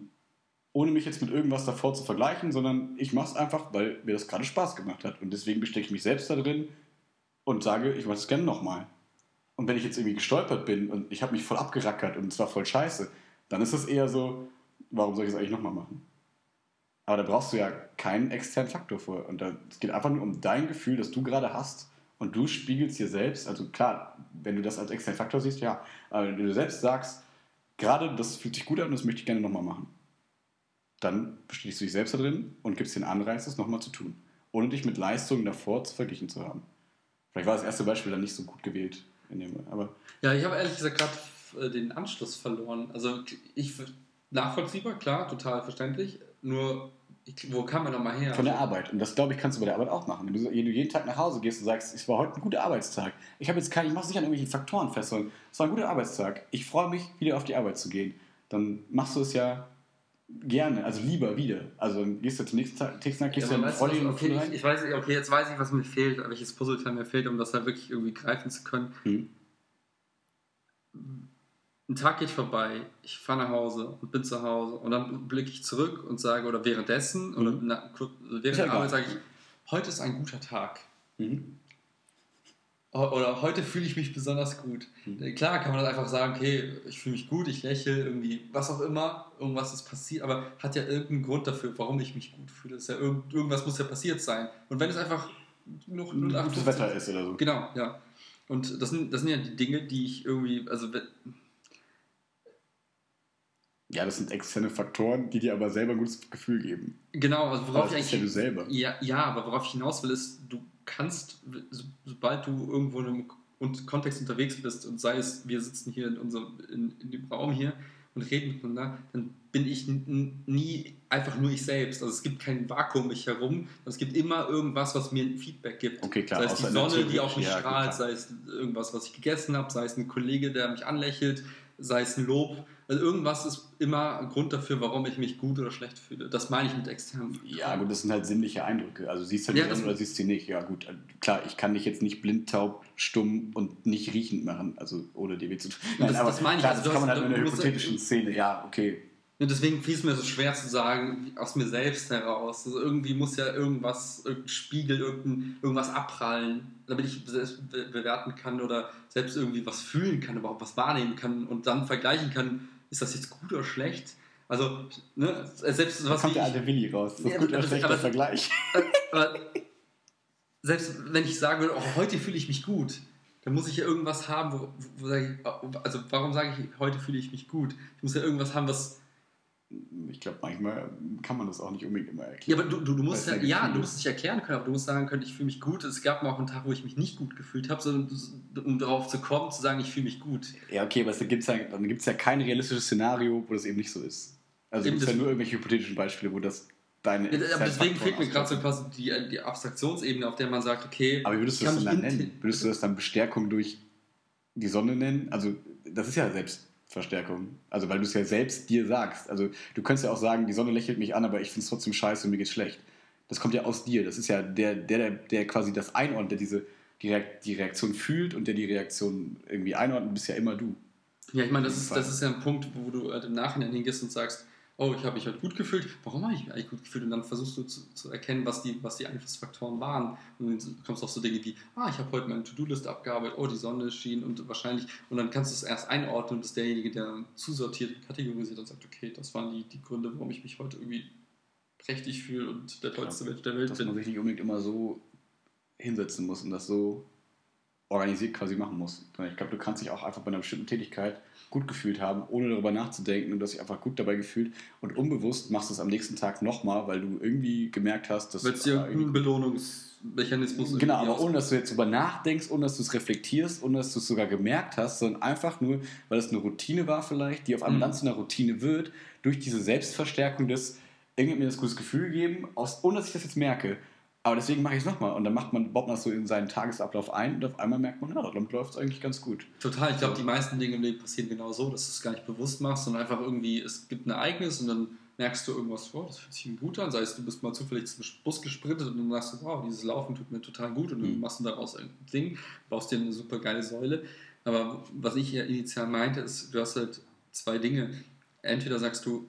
S1: Ohne mich jetzt mit irgendwas davor zu vergleichen, sondern ich mache es einfach, weil mir das gerade Spaß gemacht hat. Und deswegen bestecke ich mich selbst da drin und sage, ich mache es gerne nochmal. Und wenn ich jetzt irgendwie gestolpert bin und ich habe mich voll abgerackert und es war voll scheiße, dann ist es eher so, warum soll ich es eigentlich nochmal machen? Aber da brauchst du ja keinen externen Faktor vor. Und es geht einfach nur um dein Gefühl, das du gerade hast. Und du spiegelst dir selbst, also klar, wenn du das als externen Faktor siehst, ja, aber wenn du selbst sagst, gerade das fühlt sich gut an und das möchte ich gerne nochmal machen, dann bestätigst du dich selbst da drin und gibst den Anreiz, das nochmal zu tun, ohne dich mit Leistungen davor verglichen zu haben. Vielleicht war das erste Beispiel dann nicht so gut gewählt. Aber
S3: ja, ich habe ehrlich gesagt gerade den Anschluss verloren. Also nachvollziehbar, klar, total verständlich, nur... Wo kam man nochmal her?
S1: Von der Arbeit. Und das, glaube ich, kannst du bei der Arbeit auch machen. Wenn du jeden Tag nach Hause gehst und sagst, es war heute ein guter Arbeitstag. Ich mache es nicht an irgendwelchen Faktoren fest, sondern es war ein guter Arbeitstag. Ich freue mich, wieder auf die Arbeit zu gehen. Dann machst du es ja gerne, also lieber wieder. Also dann gehst du zum nächsten Tag, gehst du mit Freundin
S3: rein. Jetzt weiß ich, was mir fehlt, welches Puzzleteil mir fehlt, um das halt wirklich irgendwie greifen zu können. Ein Tag geht vorbei, ich fahre nach Hause und bin zu Hause und dann blicke ich zurück und sage, oder währenddessen, oder während der Arbeit sage ich, heute ist ein guter Tag. Oder heute fühle ich mich besonders gut. Klar kann man das einfach sagen, okay, ich fühle mich gut, ich lächle, irgendwie, was auch immer, irgendwas ist passiert, aber hat ja irgendeinen Grund dafür, warum ich mich gut fühle. Das ist ja irgendwas muss ja passiert sein. Und wenn es einfach noch
S1: gutes Wetter ist oder so.
S3: Genau, ja. Und das sind ja die Dinge, die ich irgendwie,
S1: ja, das sind externe Faktoren, die dir aber selber ein gutes Gefühl geben.
S3: Genau, also worauf ich eigentlich...
S1: ja du selber.
S3: Ja, aber worauf ich hinaus will, ist, du kannst, sobald du irgendwo in einem Kontext unterwegs bist und sei es, wir sitzen hier in dem Raum hier und reden miteinander, dann bin ich nie einfach nur ich selbst. Also es gibt kein Vakuum um mich herum, es gibt immer irgendwas, was mir ein Feedback gibt.
S2: Okay, klar.
S3: Sei es die Sonne, die auf mich strahlt, sei es irgendwas, was ich gegessen habe, sei es ein Kollege, der mich anlächelt, sei es ein Lob. Also irgendwas ist immer ein Grund dafür, warum ich mich gut oder schlecht fühle. Das meine ich mit extern.
S2: Ja, gut, das sind halt sinnliche Eindrücke. Also siehst du die Sonne oder siehst du sie nicht. Ja gut, klar, ich kann dich jetzt nicht blind, taub, stumm und nicht riechend machen, also ohne dir weh zu tun. Nein, aber das meine ich. Klar, das kann man halt in einer hypothetischen Szene, ja, okay.
S3: Und deswegen fiel es mir so schwer zu sagen, aus mir selbst heraus. Also irgendwie muss ja irgendwas, irgendein Spiegel, irgendwas abprallen, damit ich selbst bewerten kann oder selbst irgendwie was fühlen kann, überhaupt was wahrnehmen kann und dann vergleichen kann, ist das jetzt gut oder schlecht? Also, ne, selbst was. Da
S2: kommt der alte Willi raus. Ist das gut oder schlechter Vergleich?
S3: Aber selbst wenn ich sagen würde, oh, heute fühle ich mich gut, dann muss ich ja irgendwas haben, wo sage ich, also warum sage ich, heute fühle ich mich gut? Ich muss ja irgendwas haben, was.
S2: Ich glaube, manchmal kann man das auch nicht unbedingt immer erklären.
S3: Ja, aber du musst du musst es nicht erklären können, aber du musst sagen können, ich fühle mich gut. Es gab mal auch einen Tag, wo ich mich nicht gut gefühlt habe, sondern um darauf zu kommen, zu sagen, ich fühle mich gut.
S2: Ja, okay, aber dann gibt es ja kein realistisches Szenario, wo das eben nicht so ist. Also es gibt ja nur irgendwelche hypothetischen Beispiele, wo das deine...
S3: Ja, aber deswegen fehlt mir gerade so quasi die Abstraktionsebene, auf der man sagt, okay...
S2: Aber wie würdest du das dann nennen? Würdest du das dann Bestärkung durch die Sonne nennen? Also das ist ja Selbstverstärkung. Also weil du es ja selbst dir sagst. Also du könntest ja auch sagen, die Sonne lächelt mich an, aber ich finde es trotzdem scheiße und mir geht's schlecht. Das kommt ja aus dir. Das ist ja der quasi das einordnet, der die Reaktion fühlt und der die Reaktion irgendwie einordnet, bist ja immer du.
S3: Ja, ich meine, das ist ja ein Punkt, wo du im Nachhinein hingehst und sagst, oh, ich habe mich heute gut gefühlt. Warum habe ich mich eigentlich gut gefühlt? Und dann versuchst du zu erkennen, was die Einflussfaktoren waren. Und dann kommst du auf so Dinge wie, ich habe heute meine To-Do-Liste abgearbeitet, oh, die Sonne schien und wahrscheinlich. Und dann kannst du es erst einordnen und bist derjenige, der zusortiert, kategorisiert und sagt, okay, das waren die Gründe, warum ich mich heute irgendwie prächtig fühle und der tollste Mensch der Welt bin.
S2: Dass man sich nicht unbedingt immer so hinsetzen muss und das so organisiert quasi machen muss. Ich glaube, du kannst dich auch einfach bei einer bestimmten Tätigkeit gut gefühlt haben, ohne darüber nachzudenken und du hast dich einfach gut dabei gefühlt und unbewusst machst du es am nächsten Tag nochmal, weil du irgendwie gemerkt hast, dass...
S3: Weil es dir ein Belohnungsmechanismus ist.
S2: Genau, aber ohne, dass du jetzt darüber nachdenkst, ohne, dass du es reflektierst, ohne, dass du es sogar gemerkt hast, sondern einfach nur, weil es eine Routine war vielleicht, die auf einmal dann zu einer Routine wird, durch diese Selbstverstärkung des, irgendwie mir das gutes Gefühl geben, ohne dass ich das jetzt merke. Aber deswegen mache ich es nochmal. Und dann baut man das so in seinen Tagesablauf ein und auf einmal merkt man, ja, damit läuft es eigentlich ganz gut.
S3: Total. Ich glaube, die meisten Dinge im Leben passieren genau so, dass du es gar nicht bewusst machst, sondern einfach irgendwie, es gibt ein Ereignis und dann merkst du irgendwas, wow, das fühlt sich gut an. Sei es, du bist mal zufällig zum Bus gesprintet und dann sagst du, wow, dieses Laufen tut mir total gut und dann machst du daraus ein Ding, baust dir eine super geile Säule. Aber was ich ja initial meinte, ist, du hast halt zwei Dinge. Entweder sagst du,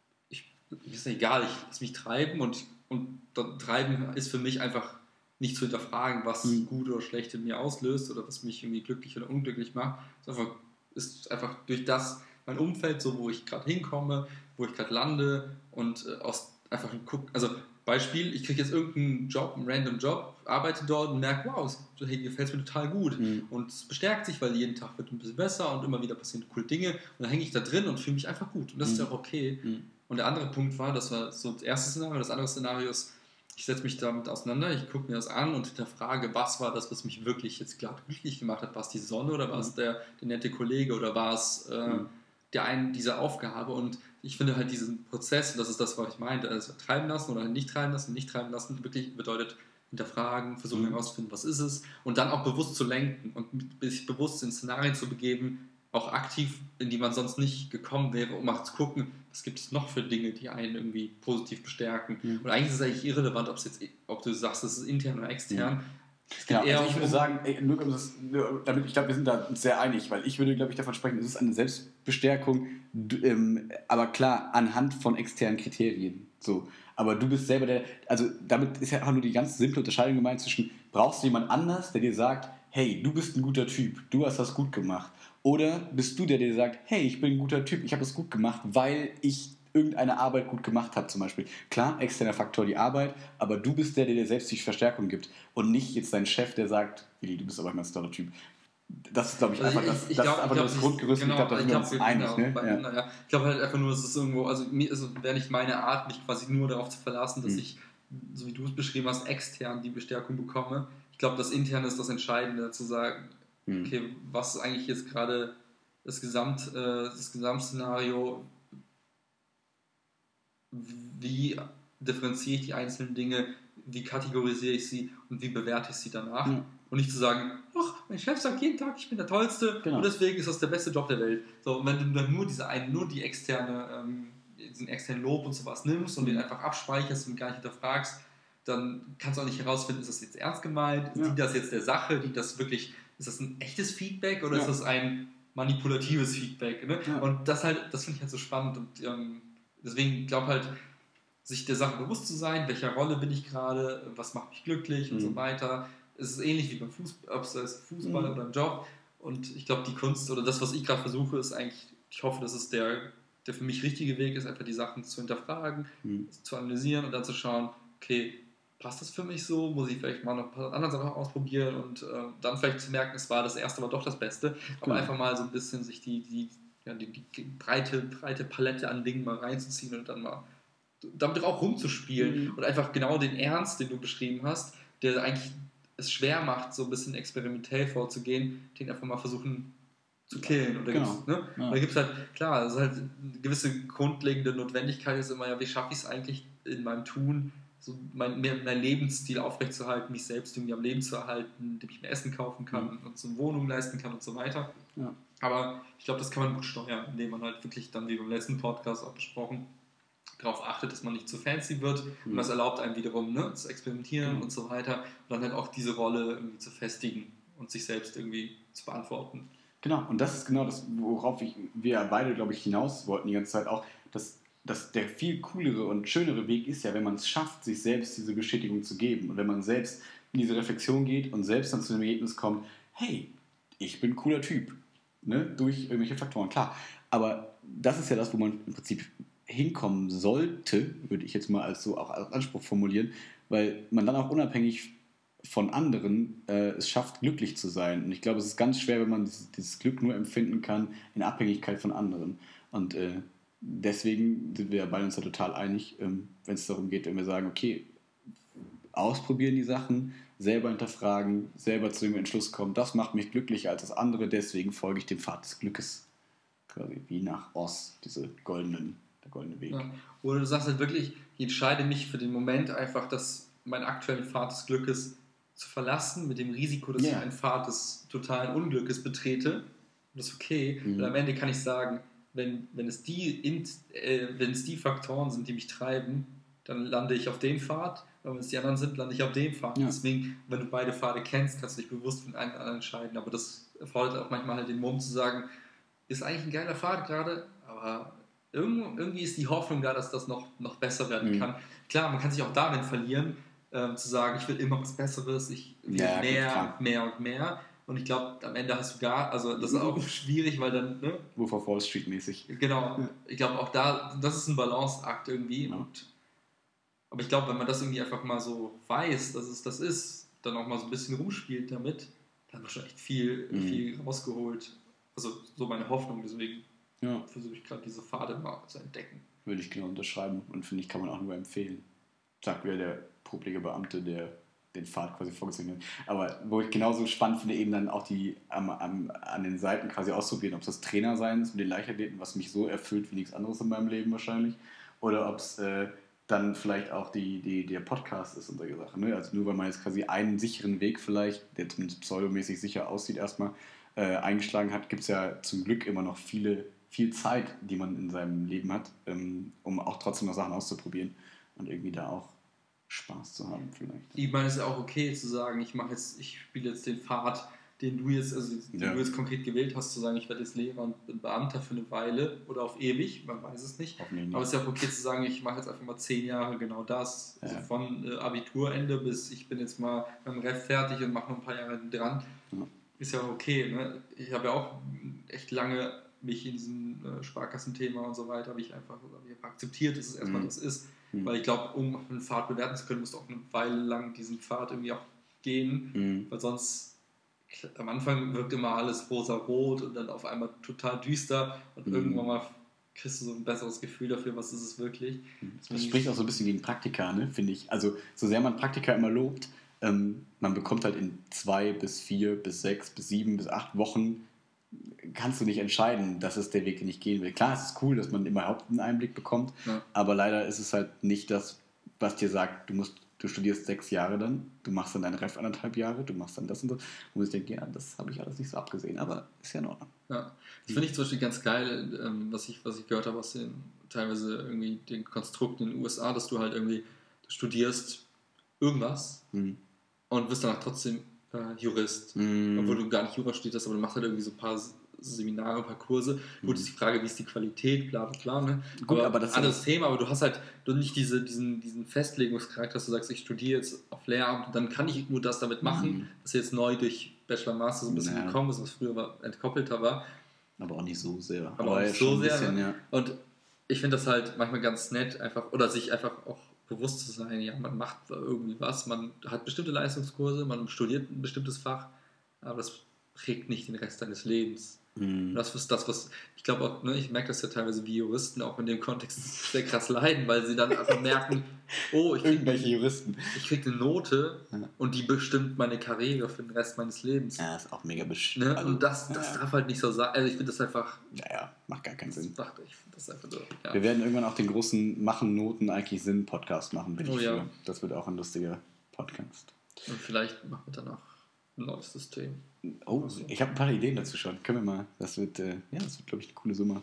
S3: ist egal, ich lass mich treiben und Treiben ist für mich einfach nicht zu hinterfragen, was gut oder schlecht in mir auslöst oder was mich irgendwie glücklich oder unglücklich macht. Es ist einfach durch das mein Umfeld, so wo ich gerade hinkomme, wo ich gerade lande und einfach also Beispiel, ich kriege jetzt irgendeinen Job, einen random Job, arbeite dort und merke, wow, hey, gefällt es mir total gut. Und es bestärkt sich, weil jeden Tag wird ein bisschen besser und immer wieder passieren coole Dinge und dann hänge ich da drin und fühle mich einfach gut. Und das ist ja auch okay. Und der andere Punkt war, das war so das erste Szenario. Das andere Szenario ist, ich setze mich damit auseinander, ich gucke mir das an und hinterfrage, was war das, was mich wirklich jetzt gerade glücklich gemacht hat? War es die Sonne oder war es der nette Kollege oder war es diese Aufgabe? Und ich finde halt diesen Prozess, das ist das, was ich meinte, also treiben lassen oder nicht treiben lassen, wirklich bedeutet hinterfragen, versuchen herauszufinden, was ist es und dann auch bewusst zu lenken und sich bewusst in Szenarien zu begeben, auch aktiv, in die man sonst nicht gekommen wäre, um mal zu gucken, was gibt es noch für Dinge, die einen irgendwie positiv bestärken. Und eigentlich ist es eigentlich irrelevant, ob du sagst, das ist intern oder extern.
S2: Genau, also ich würde sagen, ich glaube, wir sind da sehr einig, weil ich würde, glaube ich, davon sprechen, es ist eine Selbstbestärkung, aber klar, anhand von externen Kriterien. So. Aber du bist selber also damit ist ja auch nur die ganz simple Unterscheidung gemeint zwischen, brauchst du jemand anders, der dir sagt, hey, du bist ein guter Typ, du hast das gut gemacht. Oder bist du der dir sagt, hey, ich bin ein guter Typ, ich habe das gut gemacht, weil ich irgendeine Arbeit gut gemacht habe zum Beispiel. Klar, externer Faktor die Arbeit, aber du bist der dir selbst die Verstärkung gibt und nicht jetzt dein Chef, der sagt, Willi, du bist aber ein ganz toller Typ. Das ist, glaube ich, einfach das Grundgerüst.
S3: Genau,
S2: ich glaube, da sind wir uns einig.
S3: Ne? Ich glaube halt einfach nur, es ist irgendwo, also wäre nicht meine Art, mich quasi nur darauf zu verlassen, dass ich, so wie du es beschrieben hast, extern die Bestärkung bekomme. Ich glaube, das Interne ist das Entscheidende, zu sagen, okay, was ist eigentlich jetzt gerade das Gesamtszenario, wie differenziere ich die einzelnen Dinge, wie kategorisiere ich sie und wie bewerte ich sie danach. Ja. Und nicht zu sagen, ach, mein Chef sagt jeden Tag, ich bin der Tollste und deswegen ist das der beste Job der Welt. So, und wenn du dann nur die externe, diesen externen Lob und sowas nimmst und den einfach abspeicherst und gar nicht hinterfragst, dann kannst du auch nicht herausfinden, ist das jetzt ernst gemeint, dient das jetzt der Sache, ist das ein echtes Feedback oder ist das ein manipulatives Feedback? Ne? Ja. Und das finde ich halt so spannend und deswegen glaube halt, sich der Sache bewusst zu sein, welcher Rolle bin ich gerade, was macht mich glücklich und so weiter. Es ist ähnlich wie beim Fußball, ob es Fußball oder im Job. Und ich glaube, die Kunst oder das, was ich gerade versuche, ist eigentlich, ich hoffe, dass es der für mich richtige Weg ist, einfach die Sachen zu hinterfragen, zu analysieren und dann zu schauen, okay, passt das für mich so? Muss ich vielleicht mal noch ein paar andere Sachen ausprobieren und dann vielleicht zu merken, es war das erste, aber doch das Beste. Aber einfach mal so ein bisschen sich die breite Palette an Dingen mal reinzuziehen und dann mal damit auch rumzuspielen und einfach genau den Ernst, den du beschrieben hast, der eigentlich es schwer macht, so ein bisschen experimentell vorzugehen, den einfach mal versuchen zu killen. Und da gibt es halt, klar, es ist halt eine gewisse grundlegende Notwendigkeit ist immer, ja, wie schaffe ich es eigentlich in meinem Tun, so mein Lebensstil aufrechtzuerhalten, mich selbst irgendwie am Leben zu erhalten, indem ich mir Essen kaufen kann und so eine Wohnung leisten kann und so weiter. Ja. Aber ich glaube, das kann man gut steuern, indem man halt wirklich dann, wie beim letzten Podcast auch besprochen, darauf achtet, dass man nicht zu fancy wird und das erlaubt einem wiederum zu experimentieren und so weiter und dann halt auch diese Rolle irgendwie zu festigen und sich selbst irgendwie zu beantworten.
S2: Genau, und das ist genau das, worauf wir beide, glaube ich, hinaus wollten die ganze Zeit auch, dass der viel coolere und schönere Weg ist ja, wenn man es schafft, sich selbst diese Bestätigung zu geben und wenn man selbst in diese Reflexion geht und selbst dann zu dem Ergebnis kommt, hey, ich bin ein cooler Typ, ne? Durch irgendwelche Faktoren, klar, aber das ist ja das, wo man im Prinzip hinkommen sollte, würde ich jetzt mal als Anspruch formulieren, weil man dann auch unabhängig von anderen es schafft, glücklich zu sein. Und ich glaube, es ist ganz schwer, wenn man dieses Glück nur empfinden kann in Abhängigkeit von anderen. Und deswegen sind wir bei uns da total einig, wenn es darum geht, wenn wir sagen, okay, ausprobieren die Sachen, selber hinterfragen, selber zu dem Entschluss kommen, das macht mich glücklicher als das andere, deswegen folge ich dem Pfad des Glückes. Quasi wie nach Oz, der goldene Weg.
S3: Ja. Oder du sagst halt wirklich, ich entscheide mich für den Moment einfach, meinen aktuellen Pfad des Glückes zu verlassen, mit dem Risiko, dass ich einen Pfad des totalen Unglückes betrete. Das ist okay. Und am Ende kann ich sagen, wenn es die Faktoren sind, die mich treiben, dann lande ich auf dem Pfad. Und wenn es die anderen sind, lande ich auf dem Pfad. Ja. Deswegen, wenn du beide Pfade kennst, kannst du dich bewusst für einen anderen entscheiden. Aber das erfordert auch manchmal halt den Mumm zu sagen, ist eigentlich ein geiler Pfad gerade, aber irgendwie ist die Hoffnung da, dass das noch besser werden kann. Klar, man kann sich auch darin verlieren, zu sagen, ich will immer was Besseres, ich will mehr. Und ich glaube, am Ende hast du das ist auch schwierig, weil dann, ne?
S2: Wolf of Wall Street mäßig.
S3: Genau. Ja. Ich glaube auch das ist ein Balanceakt irgendwie. Ja. Aber ich glaube, wenn man das irgendwie einfach mal so weiß, dass es das ist, dann auch mal so ein bisschen rumspielt damit, dann hat man schon echt viel rausgeholt. Also so meine Hoffnung, deswegen versuche ich gerade diese Pfade mal zu entdecken.
S2: Würde ich genau unterschreiben und finde ich, kann man auch nur empfehlen. Sagt wieder der publige Beamte, der den Pfad quasi vorgezogen hat. Aber wo ich genauso spannend finde, eben dann auch die an den Seiten quasi ausprobieren, ob es das Trainer sein ist mit den Leichtathleten, was mich so erfüllt wie nichts anderes in meinem Leben wahrscheinlich, oder ob es dann vielleicht auch der Podcast ist und solche Sachen. Ne? Also nur weil man jetzt quasi einen sicheren Weg vielleicht, der zumindest pseudomäßig sicher aussieht erstmal, eingeschlagen hat, gibt es ja zum Glück immer noch viel Zeit, die man in seinem Leben hat, um auch trotzdem noch Sachen auszuprobieren und irgendwie da auch Spaß zu haben vielleicht.
S3: Ich meine, es ist auch okay zu sagen, ich spiele jetzt den Pfad, den du jetzt konkret gewählt hast, zu sagen, ich werde jetzt Lehrer und Beamter für eine Weile oder auf ewig, man weiß es nicht. Aber es ist ja auch okay zu sagen, ich mache jetzt einfach mal 10 Jahre genau das. Ja. Also von Abiturende bis ich bin jetzt mal beim Ref fertig und mache noch ein paar Jahre dran. Ja. Ist ja okay. Ne? Ich habe ja auch echt lange mich in diesem Sparkassenthema und so weiter, habe ich einfach akzeptiert, dass es erstmal das ist. Weil ich glaube, um einen Pfad bewerten zu können, musst du auch eine Weile lang diesen Pfad irgendwie auch gehen, weil sonst am Anfang wirkt immer alles rosa-rot und dann auf einmal total düster und irgendwann mal kriegst du so ein besseres Gefühl dafür, was ist es wirklich.
S2: Das spricht auch so ein bisschen gegen Praktika, ne, finde ich. Also so sehr man Praktika immer lobt, man bekommt halt in 2 bis 4 bis 6 bis 7 bis 8 Wochen
S1: kannst du nicht entscheiden, das ist der Weg, den ich gehen will. Klar, es ist cool, dass man überhaupt einen Einblick bekommt, aber leider ist es halt nicht das, was dir sagt, du studierst 6 Jahre dann, du machst dann dein Ref 1,5 Jahre, du machst dann das und das. Und ich denke, ja, das habe ich alles nicht so abgesehen, aber ist ja in Ordnung.
S3: Ja, das finde ich zum Beispiel ganz geil, was ich gehört habe aus teilweise irgendwie den Konstrukten in den USA, dass du halt irgendwie, du studierst irgendwas und bist danach trotzdem Jurist, obwohl du gar nicht Jura studiert hast, aber du machst halt irgendwie so ein paar Seminare, ein paar Kurse. Gut, ist die Frage, wie ist die Qualität, bla bla bla. Ne?
S1: Gut, aber das
S3: ist ein anderes Thema, aber du hast halt nicht diesen Festlegungscharakter, dass du sagst, ich studiere jetzt auf Lehramt und dann kann ich nur das damit machen, was jetzt neu durch Bachelor Master so ein bisschen gekommen ist, was früher entkoppelter war.
S1: Aber auch nicht so sehr.
S3: Aber auch nicht so sehr. Bisschen, ne? Und ich finde das halt manchmal ganz nett, einfach, oder sich einfach auch bewusst zu sein, ja, man macht irgendwie was, man hat bestimmte Leistungskurse, man studiert ein bestimmtes Fach, aber das prägt nicht den Rest deines Lebens. Das ist das, was ich glaube auch, ne, ich merke das ja teilweise wie Juristen auch in dem Kontext sehr krass leiden, weil sie dann einfach merken, oh,
S1: irgendwelche Juristen.
S3: Ich kriege eine Note und die bestimmt meine Karriere für den Rest meines Lebens.
S1: Ja, ist auch mega bestimmt.
S3: Ne? Und das darf halt nicht so sein. Also ich finde das einfach.
S1: Naja, macht gar keinen Sinn.
S3: Ich finde das einfach so. Ja.
S1: Wir werden irgendwann auch den großen Machen Noten eigentlich Sinn Podcast machen, bin ich für. Das wird auch ein lustiger Podcast.
S3: Und vielleicht machen wir danach ein neues System.
S1: Oh, also. Ich habe ein paar Ideen dazu schon. Können wir mal. Das wird, glaube ich, eine coole Summe.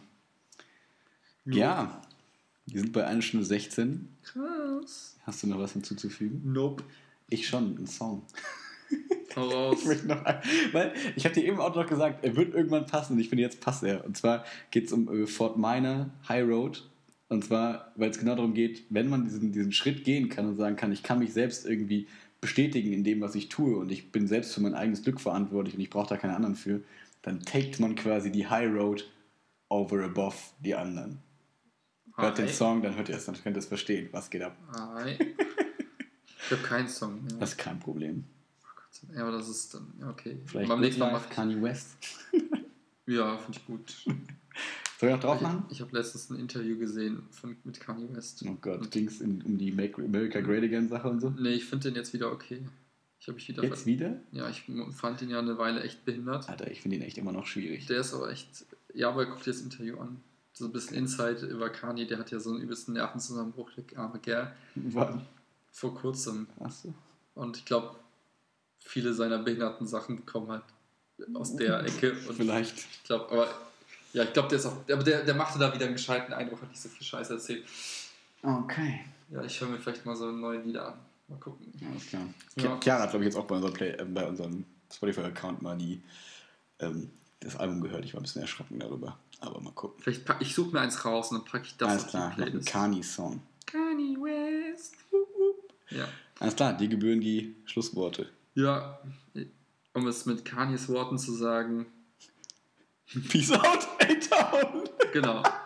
S1: Ja, wir sind bei 1 Stunde 16.
S3: Krass.
S1: Hast du noch was hinzuzufügen?
S3: Nope.
S1: Ich schon, einen Song.
S3: Hau raus.
S1: Weil ich habe dir eben auch noch gesagt, er wird irgendwann passen und ich finde, jetzt passt er. Und zwar geht es um Fort Minor High Road. Und zwar, weil es genau darum geht, wenn man diesen Schritt gehen kann und sagen kann, ich kann mich selbst irgendwie bestätigen in dem, was ich tue und ich bin selbst für mein eigenes Glück verantwortlich und ich brauche da keine anderen für, dann taked man quasi die High Road over above die anderen. Hört den Song, dann hört ihr es, dann könnt ihr es verstehen. Was geht ab?
S3: Ich habe keinen Song mehr.
S1: Das ist kein Problem.
S3: Ja, aber das ist dann, ja, okay.
S1: Vielleicht beim nächsten Mal macht Kanye West.
S3: Ja, finde ich gut.
S1: Soll ich noch drauf machen?
S3: Ich habe letztens ein Interview gesehen mit Kanye West.
S1: Oh Gott, ging es um die Make America Great Again Sache und so?
S3: Nee, ich finde den jetzt wieder okay.
S1: Jetzt wieder?
S3: Ja, ich fand ihn ja eine Weile echt behindert.
S1: Alter, ich finde ihn echt immer noch schwierig.
S3: Der ist aber echt, ja, aber guck dir das Interview an. So ein bisschen Insight über Kanye, der hat ja so einen übelsten Nervenzusammenbruch, der arme Kerl.
S1: Wann?
S3: Vor kurzem.
S1: Achso.
S3: Und ich glaube, viele seiner behinderten Sachen kommen halt aus der Ecke. Und
S1: vielleicht.
S3: Ich glaube, aber ja, ich glaube, der machte da wieder einen gescheiten Eindruck, hat nicht so viel Scheiße erzählt.
S1: Okay.
S3: Ja, ich höre mir vielleicht mal so neue Lieder an. Mal gucken.
S1: Alles klar. Ja. Chiara hat, glaube ich, jetzt auch bei unserem Spotify-Account mal das Album gehört. Ich war ein bisschen erschrocken darüber. Aber mal gucken.
S3: Ich suche mir eins raus und dann packe ich das
S1: auf die Playlist. Noch ein Kanye-Song.
S3: Kanye West. Ja.
S1: Alles klar, dir gebühren die Schlussworte.
S3: Ja, um es mit Kanyes Worten zu sagen.
S1: Peace out, A-Town.
S3: Genau.